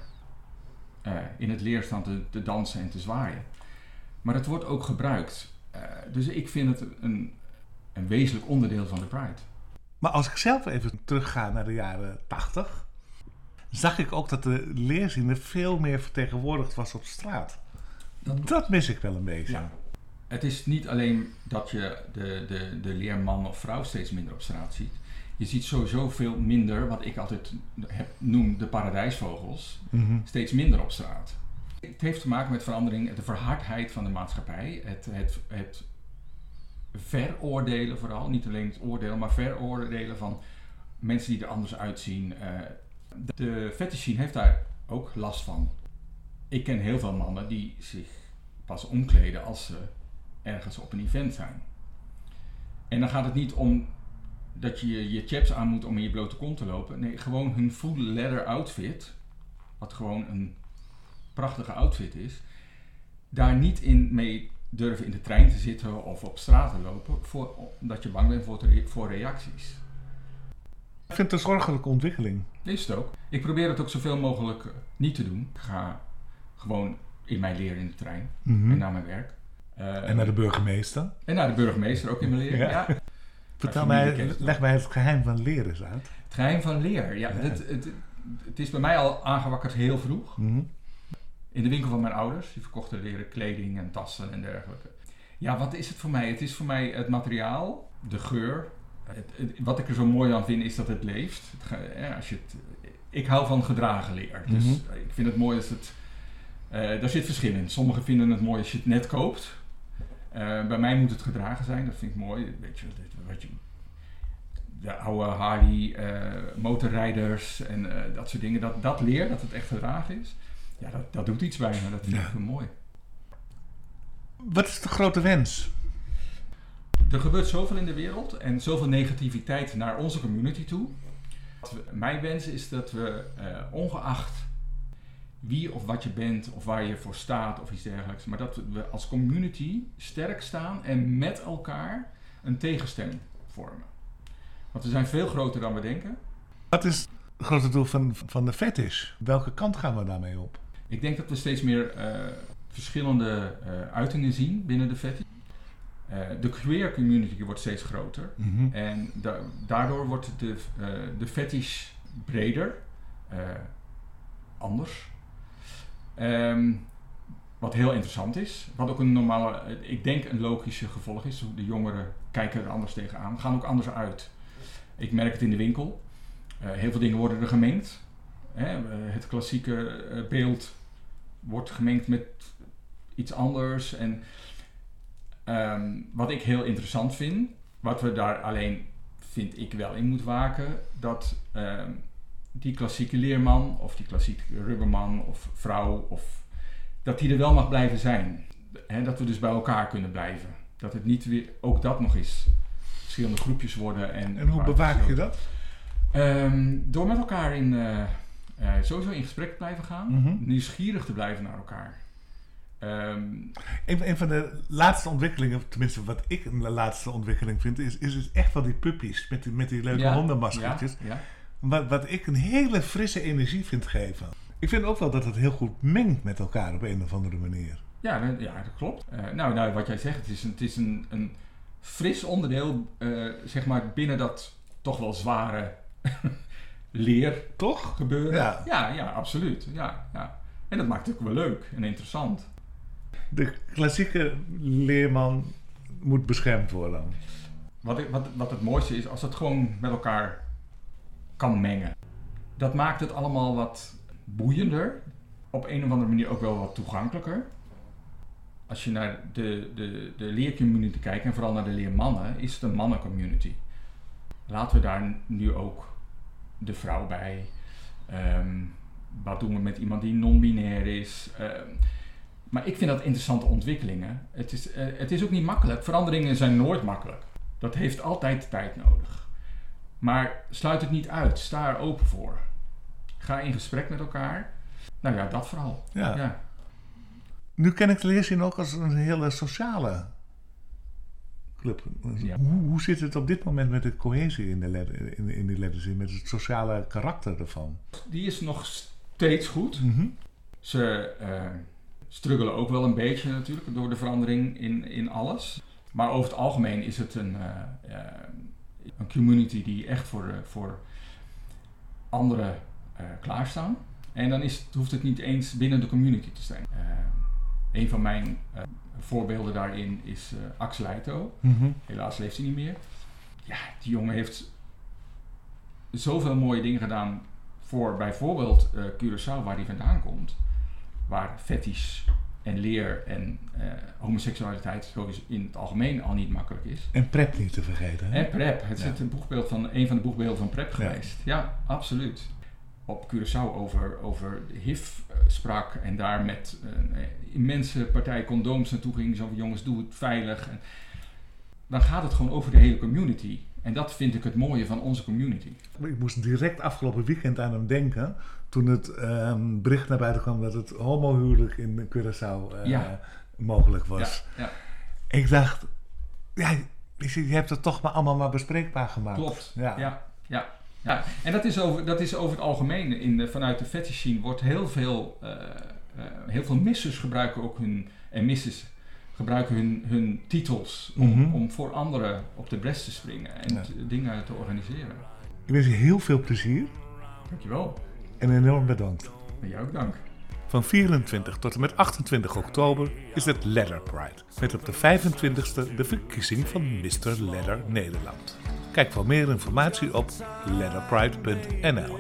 in het leer staan te dansen en te zwaaien. Maar het wordt ook gebruikt. Dus ik vind het een wezenlijk onderdeel van de Pride. Maar als ik zelf even terugga naar de jaren 80... zag ik ook dat de leerzine veel meer vertegenwoordigd was op straat. Dat mis ik wel een beetje. Ja. Het is niet alleen dat je de leerman of vrouw steeds minder op straat ziet. Je ziet sowieso veel minder, wat ik altijd noem de paradijsvogels, steeds minder op straat. Het heeft te maken met verandering, de verhardheid van de maatschappij. Het veroordelen vooral, niet alleen het oordelen, maar veroordelen van mensen die er anders uitzien. De fetish scene heeft daar ook last van. Ik ken heel veel mannen die zich pas omkleden als ze ergens op een event zijn. En dan gaat het niet om dat je je chaps aan moet om in je blote kont te lopen. Nee, gewoon hun full leather outfit, wat gewoon een prachtige outfit is, daar niet in mee durven in de trein te zitten of op straat te lopen, omdat je bang bent voor reacties. Ik vind het een zorgelijke ontwikkeling. Is het ook. Ik probeer het ook zoveel mogelijk niet te doen. Ik ga gewoon in mijn leer in de trein en naar mijn werk. En naar de burgemeester. En naar de burgemeester ook in mijn leer, ja. Vertel mij, leg mij het geheim van leer eens uit. Het geheim van leer, ja. Het is bij mij al aangewakkerd heel vroeg. In de winkel van mijn ouders. Die verkochten leren kleding en tassen en dergelijke. Ja, wat is het voor mij? Het is voor mij het materiaal, de geur. Wat ik er zo mooi aan vind is dat het leeft. Ik hou van gedragen leer. Dus ik vind het mooi als het... daar zit verschil in. Sommigen vinden het mooi als je het net koopt. Bij mij moet het gedragen zijn. Dat vind ik mooi. Weet je, de oude Harley motorrijders en dat soort dingen. Dat leer, dat het echt gedragen is. Ja, dat doet iets bij me. Dat vind ik heel mooi. Wat is de grote wens? Er gebeurt zoveel in de wereld en zoveel negativiteit naar onze community toe. Mijn wens is dat we ongeacht wie of wat je bent of waar je voor staat of iets dergelijks, maar dat we als community sterk staan en met elkaar een tegenstem vormen. Want we zijn veel groter dan we denken. Wat is het grote doel van de fetish? Welke kant gaan we daarmee op? Ik denk dat we steeds meer verschillende uitingen zien binnen de fetish. De queer community wordt steeds groter en daardoor wordt de fetish breder, anders. Wat heel interessant is, wat ook ik denk een logische gevolg is. De jongeren kijken er anders tegenaan, gaan ook anders uit. Ik merk het in de winkel. Heel veel dingen worden er gemengd. Het klassieke beeld wordt gemengd met iets anders. En wat ik heel interessant vind, wat we daar alleen, vind ik wel in moet waken, dat die klassieke leerman of die klassieke rubberman of vrouw, dat die er wel mag blijven zijn. Dat we dus bij elkaar kunnen blijven. Dat het niet weer, ook dat nog eens, verschillende groepjes worden. En hoe bewaak je dat? Door met elkaar sowieso in gesprek te blijven gaan, nieuwsgierig te blijven naar elkaar. Een van de laatste ontwikkelingen, tenminste wat ik een laatste ontwikkeling vind, is dus echt wel die puppies met die leuke hondenmaskertjes. Ja. Wat ik een hele frisse energie vind geven. Ik vind ook wel dat het heel goed mengt met elkaar op een of andere manier. Ja, dat klopt. Nou, wat jij zegt, het is een fris onderdeel, zeg maar, binnen dat toch wel zware leer Toch? gebeuren. Ja, absoluut. Ja. En dat maakt het ook wel leuk en interessant. De klassieke leerman moet beschermd worden. Wat het mooiste is, als het gewoon met elkaar kan mengen. Dat maakt het allemaal wat boeiender. Op een of andere manier ook wel wat toegankelijker. Als je naar de leercommunity kijkt, en vooral naar de leermannen, is het een mannencommunity. Laten we daar nu ook de vrouw bij. Wat doen we met iemand die non-binair is? Maar ik vind dat interessante ontwikkelingen. Het is ook niet makkelijk. Veranderingen zijn nooit makkelijk. Dat heeft altijd tijd nodig. Maar sluit het niet uit. Sta er open voor. Ga in gesprek met elkaar. Nou ja, dat vooral. Ja. Nu ken ik de leerzin ook als een hele sociale club. Ja. Hoe zit het op dit moment met de cohesie in die letterzin, met het sociale karakter ervan? Die is nog steeds goed. Mm-hmm. Ze struggelen ook wel een beetje natuurlijk door de verandering in alles. Maar over het algemeen is het een community die echt voor anderen klaarstaan. En dan hoeft het niet eens binnen de community te zijn. Een van mijn voorbeelden daarin is Axel Heito. Mm-hmm. Helaas leeft hij niet meer. Ja, die jongen heeft zoveel mooie dingen gedaan voor bijvoorbeeld Curaçao, waar hij vandaan komt. Waar fetish en leer en homoseksualiteit sowieso in het algemeen al niet makkelijk is. En PrEP niet te vergeten. Hè? En PrEP. Het is een van de boegbeelden van PrEP geweest. Ja, absoluut. Op Curaçao over HIV sprak en daar met een immense partij condooms naartoe ging. Zo van jongens, doe het veilig. En dan gaat het gewoon over de hele community. En dat vind ik het mooie van onze community. Ik moest direct afgelopen weekend aan hem denken. Toen het bericht naar buiten kwam dat het homohuwelijk in Curaçao mogelijk was. Ja. Ik dacht, je hebt het toch maar allemaal maar bespreekbaar gemaakt. Klopt, ja. En dat is over het algemeen. Vanuit de fetish scene wordt heel veel missers gebruiken ook hun titels om voor anderen op de bres te springen en dingen te organiseren. Ik wens je heel veel plezier. Dankjewel. En enorm bedankt. En jou ook dank. Van 24 tot en met 28 oktober is het Leather Pride. Met op de 25e de verkiezing van Mr. Leather Nederland. Kijk voor meer informatie op leatherpride.nl.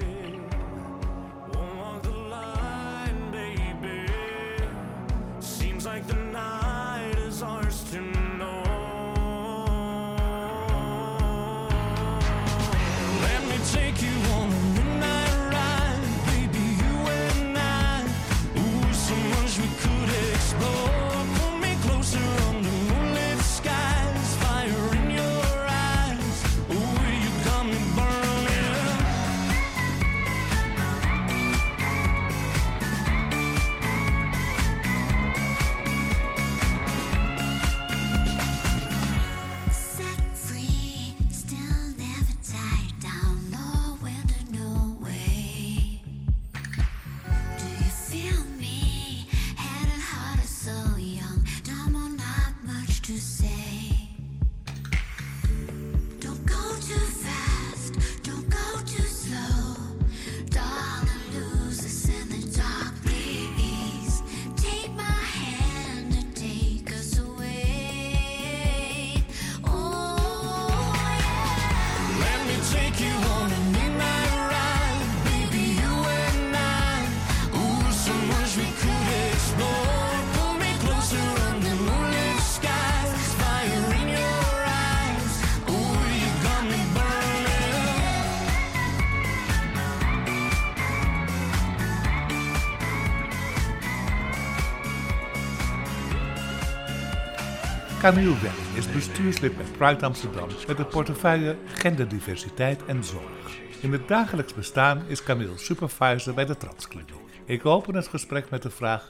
Camille Welling is bestuurslid bij Pride Amsterdam met de portefeuille genderdiversiteit en zorg. In het dagelijks bestaan is Camille supervisor bij de Transkliniek. Ik open het gesprek met de vraag: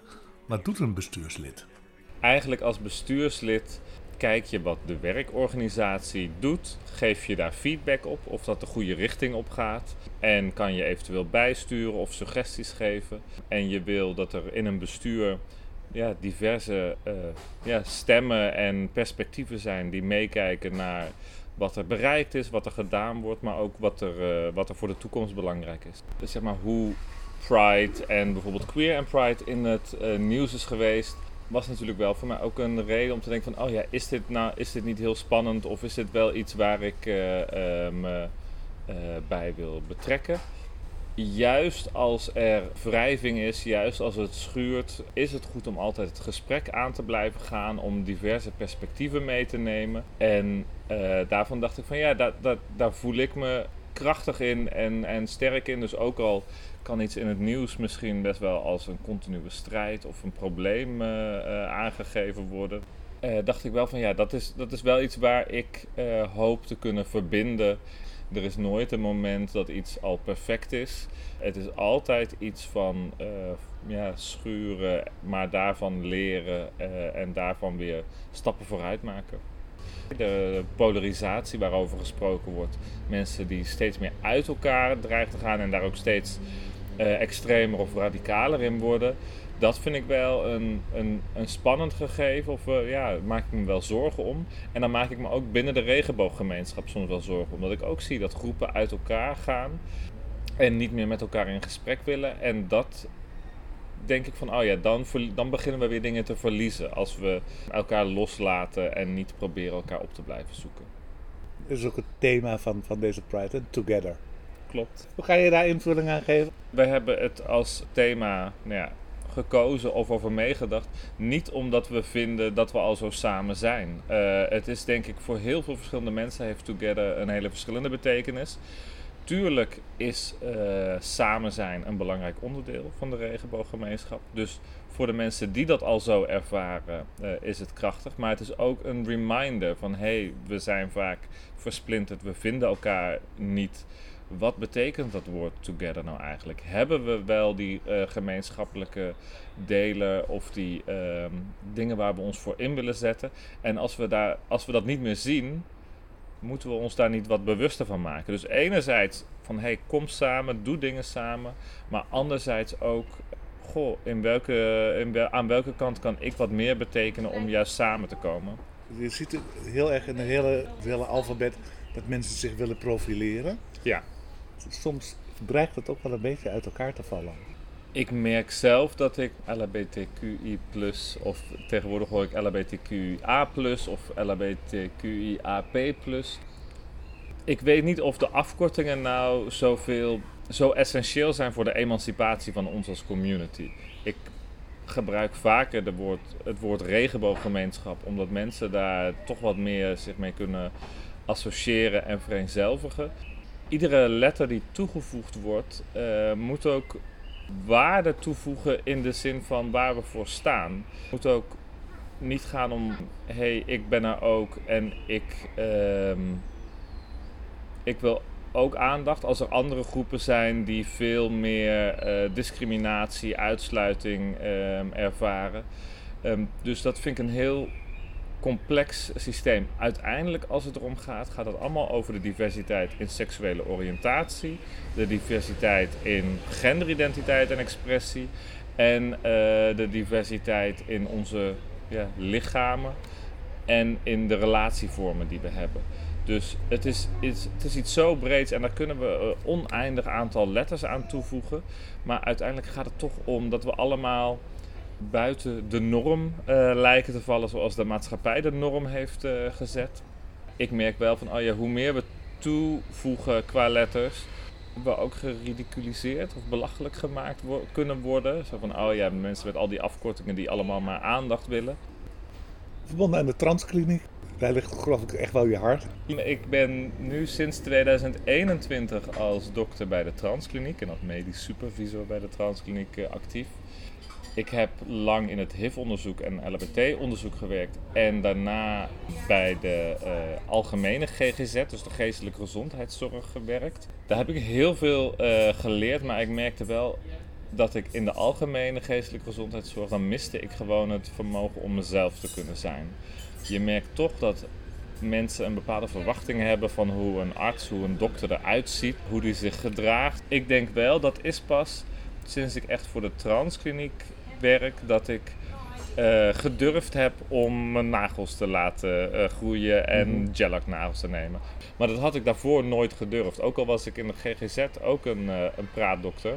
Wat doet een bestuurslid? Eigenlijk als bestuurslid kijk je wat de werkorganisatie doet. Geef je daar feedback op of dat de goede richting op gaat. En kan je eventueel bijsturen of suggesties geven. En je wil dat er in een bestuur diverse stemmen en perspectieven zijn die meekijken naar wat er bereikt is, wat er gedaan wordt, maar ook wat er voor de toekomst belangrijk is. Dus zeg maar hoe Pride en bijvoorbeeld Queer and Pride in het nieuws is geweest, was natuurlijk wel voor mij ook een reden om te denken van, is dit niet heel spannend of is dit wel iets waar ik me bij wil betrekken? Juist als er wrijving is, juist als het schuurt, is het goed om altijd het gesprek aan te blijven gaan, om diverse perspectieven mee te nemen. En daarvan dacht ik van daar voel ik me krachtig in en sterk in. Dus ook al kan iets in het nieuws misschien best wel als een continue strijd of een probleem aangegeven worden. Dacht ik wel van dat is wel iets waar ik hoop te kunnen verbinden. Er is nooit een moment dat iets al perfect is. Het is altijd iets van schuren, maar daarvan leren en daarvan weer stappen vooruit maken. De polarisatie waarover gesproken wordt. Mensen die steeds meer uit elkaar dreigen te gaan en daar ook steeds extremer of radicaler in worden. Dat vind ik wel een spannend gegeven, of daar maak ik me wel zorgen om. En dan maak ik me ook binnen de regenbooggemeenschap soms wel zorgen, omdat ik ook zie dat groepen uit elkaar gaan en niet meer met elkaar in gesprek willen. En dat denk ik van, dan beginnen we weer dingen te verliezen als we elkaar loslaten en niet proberen elkaar op te blijven zoeken. Dat is ook het thema van deze Pride, Together. Klopt. Hoe ga je daar invulling aan geven? We hebben het als thema gekozen of over meegedacht. Niet omdat we vinden dat we al zo samen zijn. Het is denk ik voor heel veel verschillende mensen heeft Together een hele verschillende betekenis. Tuurlijk is samen zijn een belangrijk onderdeel van de regenbooggemeenschap. Dus voor de mensen die dat al zo ervaren is het krachtig. Maar het is ook een reminder van we zijn vaak versplinterd. We vinden elkaar niet. Wat betekent dat woord together nou eigenlijk? Hebben we wel die gemeenschappelijke delen of die dingen waar we ons voor in willen zetten? En als we dat niet meer zien, moeten we ons daar niet wat bewuster van maken. Dus enerzijds van kom samen, doe dingen samen. Maar anderzijds ook, aan welke kant kan ik wat meer betekenen om juist samen te komen? Je ziet het heel erg in het hele alfabet dat mensen zich willen profileren. Ja. Soms dreigt het ook wel een beetje uit elkaar te vallen. Ik merk zelf dat ik LHBTQI+, of tegenwoordig hoor ik LHBTQIA+, of LHBTQIAP+. Ik weet niet of de afkortingen nou zo essentieel zijn voor de emancipatie van ons als community. Ik gebruik vaker het woord regenbooggemeenschap, omdat mensen daar toch wat meer zich mee kunnen associëren en vereenzelvigen. Iedere letter die toegevoegd wordt, moet ook waarde toevoegen in de zin van waar we voor staan. Het moet ook niet gaan om, ik ben er ook en ik wil ook aandacht als er andere groepen zijn die veel meer discriminatie, uitsluiting ervaren. Dus dat vind ik een heel complex systeem. Uiteindelijk, als het erom gaat, gaat het allemaal over de diversiteit in seksuele oriëntatie, de diversiteit in genderidentiteit en expressie en de diversiteit in onze lichamen en in de relatievormen die we hebben. Dus het is iets zo breeds en daar kunnen we een oneindig aantal letters aan toevoegen. Maar uiteindelijk gaat het toch om dat we allemaal buiten de norm lijken te vallen zoals de maatschappij de norm heeft gezet. Ik merk wel van, hoe meer we toevoegen qua letters, we ook geridiculiseerd of belachelijk gemaakt kunnen worden. Zo van, mensen met al die afkortingen die allemaal maar aandacht willen. Verbonden aan de transkliniek, daar ligt geloof ik echt wel je hart. Ik ben nu sinds 2021 als dokter bij de transkliniek en als medisch supervisor bij de transkliniek actief. Ik heb lang in het HIV-onderzoek en LHBT-onderzoek gewerkt en daarna bij de algemene GGZ, dus de geestelijke gezondheidszorg, gewerkt. Daar heb ik heel veel geleerd, maar ik merkte wel dat ik in de algemene geestelijke gezondheidszorg, dan miste ik gewoon het vermogen om mezelf te kunnen zijn. Je merkt toch dat mensen een bepaalde verwachting hebben van hoe een arts, hoe een dokter eruit ziet, hoe die zich gedraagt. Ik denk wel, dat is pas sinds ik echt voor de transkliniek werk, dat ik gedurfd heb om mijn nagels te laten groeien en gel-nagels te nemen. Maar dat had ik daarvoor nooit gedurfd. Ook al was ik in de GGZ ook een praatdokter.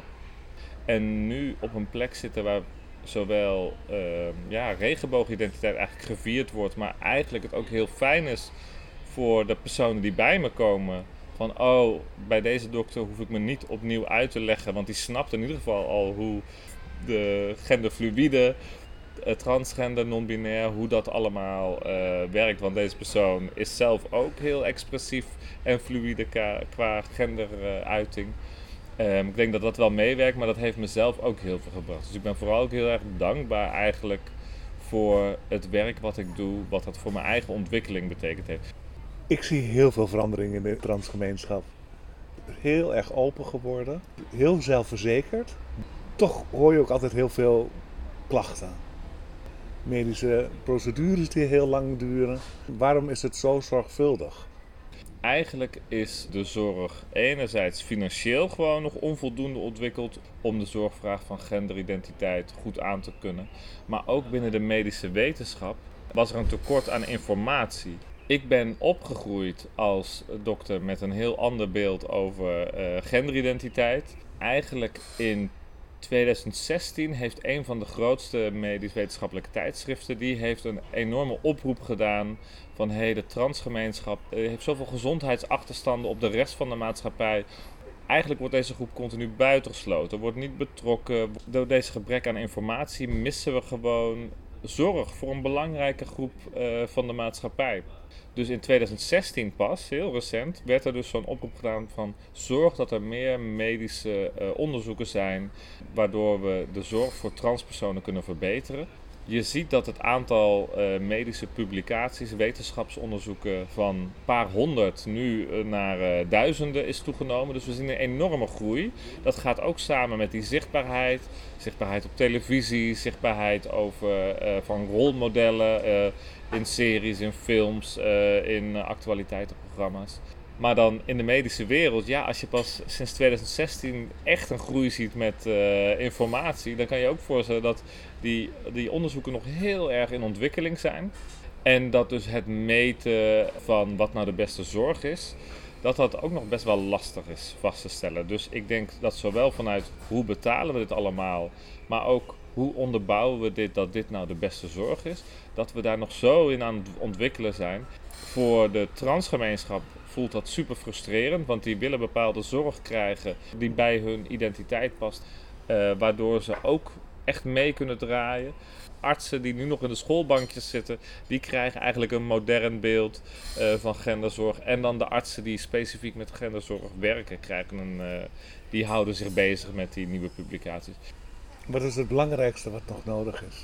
En nu op een plek zitten waar zowel regenboogidentiteit eigenlijk gevierd wordt, maar eigenlijk het ook heel fijn is voor de personen die bij me komen. Van, bij deze dokter hoef ik me niet opnieuw uit te leggen, want die snapt in ieder geval al hoe de genderfluïde, transgender, non-binair, hoe dat allemaal werkt. Want deze persoon is zelf ook heel expressief en fluïde qua genderuiting. Ik denk dat dat wel meewerkt, maar dat heeft mezelf ook heel veel gebracht. Dus ik ben vooral ook heel erg dankbaar eigenlijk voor het werk wat ik doe, wat dat voor mijn eigen ontwikkeling betekend heeft. Ik zie heel veel veranderingen in de transgemeenschap. Heel erg open geworden, heel zelfverzekerd. Toch hoor je ook altijd heel veel klachten. Medische procedures die heel lang duren. Waarom is het zo zorgvuldig? Eigenlijk is de zorg enerzijds financieel gewoon nog onvoldoende ontwikkeld om de zorgvraag van genderidentiteit goed aan te kunnen. Maar ook binnen de medische wetenschap was er een tekort aan informatie. Ik ben opgegroeid als dokter met een heel ander beeld over genderidentiteit. Eigenlijk in 2016 heeft een van de grootste medisch-wetenschappelijke tijdschriften, die heeft een enorme oproep gedaan van de transgemeenschap heeft zoveel gezondheidsachterstanden op de rest van de maatschappij. Eigenlijk wordt deze groep continu buitengesloten, wordt niet betrokken. Door deze gebrek aan informatie missen we gewoon zorg voor een belangrijke groep van de maatschappij. Dus in 2016 pas, heel recent, werd er dus zo'n oproep gedaan van zorg dat er meer medische onderzoeken zijn, waardoor we de zorg voor transpersonen kunnen verbeteren. Je ziet dat het aantal medische publicaties, wetenschapsonderzoeken van een paar honderd nu naar duizenden is toegenomen. Dus we zien een enorme groei. Dat gaat ook samen met die zichtbaarheid. Zichtbaarheid op televisie, zichtbaarheid van rolmodellen in series, in films, in actualiteitenprogramma's. Maar dan in de medische wereld, als je pas sinds 2016 echt een groei ziet met informatie, dan kan je ook voorstellen dat die onderzoeken nog heel erg in ontwikkeling zijn. En dat dus het meten van wat nou de beste zorg is, dat ook nog best wel lastig is vast te stellen. Dus ik denk dat zowel vanuit hoe betalen we dit allemaal, maar ook hoe onderbouwen we dat dit nou de beste zorg is, dat we daar nog zo in aan het ontwikkelen zijn. Voor de transgemeenschap voelt dat super frustrerend, want die willen bepaalde zorg krijgen die bij hun identiteit past, waardoor ze ook echt mee kunnen draaien. Artsen die nu nog in de schoolbankjes zitten, die krijgen eigenlijk een modern beeld van genderzorg. En dan de artsen die specifiek met genderzorg werken, die houden zich bezig met die nieuwe publicaties. Wat is het belangrijkste wat nog nodig is?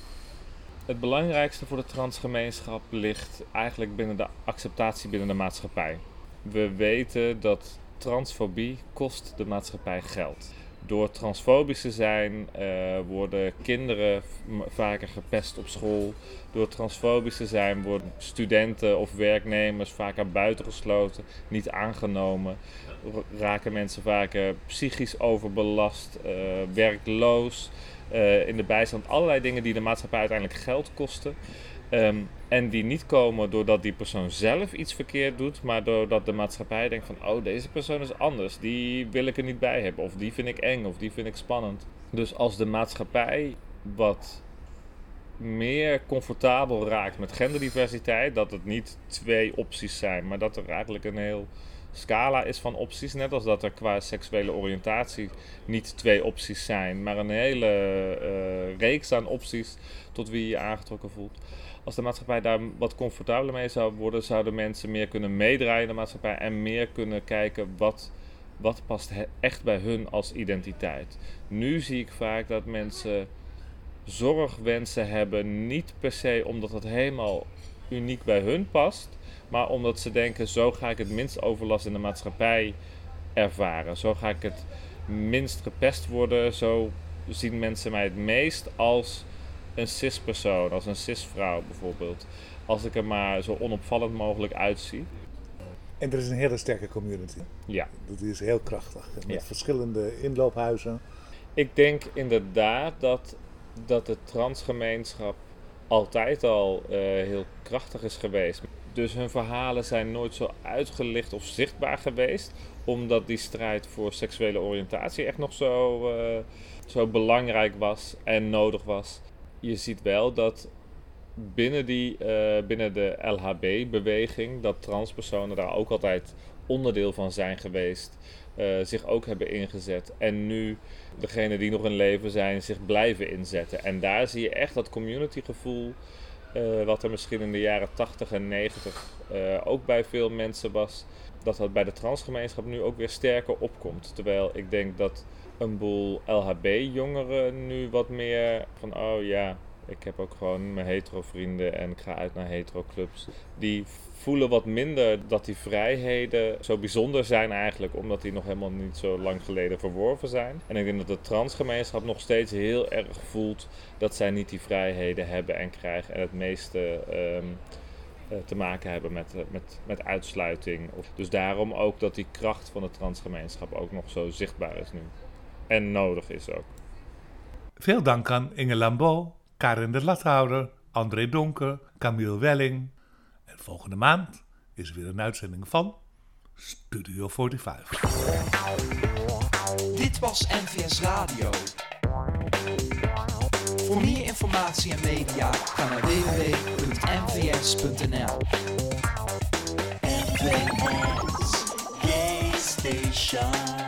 Het belangrijkste voor de transgemeenschap ligt eigenlijk binnen de acceptatie binnen de maatschappij. We weten dat transfobie kost de maatschappij geld. Door transfobisch te zijn worden kinderen vaker gepest op school. Door transfobisch te zijn worden studenten of werknemers vaker buitengesloten, niet aangenomen. Raken mensen vaker psychisch overbelast, werkloos, in de bijstand. Allerlei dingen die de maatschappij uiteindelijk geld kosten. En die niet komen doordat die persoon zelf iets verkeerd doet, maar doordat de maatschappij denkt van deze persoon is anders, die wil ik er niet bij hebben, of die vind ik eng, of die vind ik spannend. Dus als de maatschappij wat meer comfortabel raakt met genderdiversiteit, dat het niet 2 opties zijn, maar dat er eigenlijk een heel scala is van opties, net als dat er qua seksuele oriëntatie niet 2 opties zijn, maar een hele reeks aan opties tot wie je aangetrokken voelt. Als de maatschappij daar wat comfortabeler mee zou worden, zouden mensen meer kunnen meedraaien in de maatschappij en meer kunnen kijken wat past echt bij hun als identiteit. Nu zie ik vaak dat mensen zorgwensen hebben, niet per se omdat het helemaal uniek bij hun past, maar omdat ze denken, zo ga ik het minst overlast in de maatschappij ervaren. Zo ga ik het minst gepest worden. Zo zien mensen mij het meest als een cis-persoon, als een cis-vrouw bijvoorbeeld. Als ik er maar zo onopvallend mogelijk uitzie. En er is een hele sterke community. Ja. Die is heel krachtig. Met Ja. verschillende inloophuizen. Ik denk inderdaad dat de transgemeenschap altijd al heel krachtig is geweest. Dus hun verhalen zijn nooit zo uitgelicht of zichtbaar geweest. Omdat die strijd voor seksuele oriëntatie echt nog zo belangrijk was en nodig was. Je ziet wel dat binnen de LHB-beweging, dat transpersonen daar ook altijd onderdeel van zijn geweest. Zich ook hebben ingezet. En nu degenen die nog in leven zijn zich blijven inzetten. En daar zie je echt dat communitygevoel wat er misschien in de jaren 80 en 90 ook bij veel mensen was. Dat bij de transgemeenschap nu ook weer sterker opkomt. Terwijl ik denk dat een boel LHB-jongeren nu wat meer van oh ja, ik heb ook gewoon mijn hetero vrienden en ik ga uit naar hetero clubs. Die voelen wat minder dat die vrijheden zo bijzonder zijn eigenlijk, omdat die nog helemaal niet zo lang geleden verworven zijn. En ik denk dat de transgemeenschap nog steeds heel erg voelt dat zij niet die vrijheden hebben en krijgen en het meeste te maken hebben met uitsluiting. Dus daarom ook dat die kracht van de transgemeenschap ook nog zo zichtbaar is nu. En nodig is ook. Veel dank aan Inge Lambeau, Karin de Lathouder, André Donker, Camille Welling. En volgende maand is er weer een uitzending van Studio 45. Dit was NVS Radio. Voor meer informatie en media ga naar www.nvs.nl. NVS Gay Station.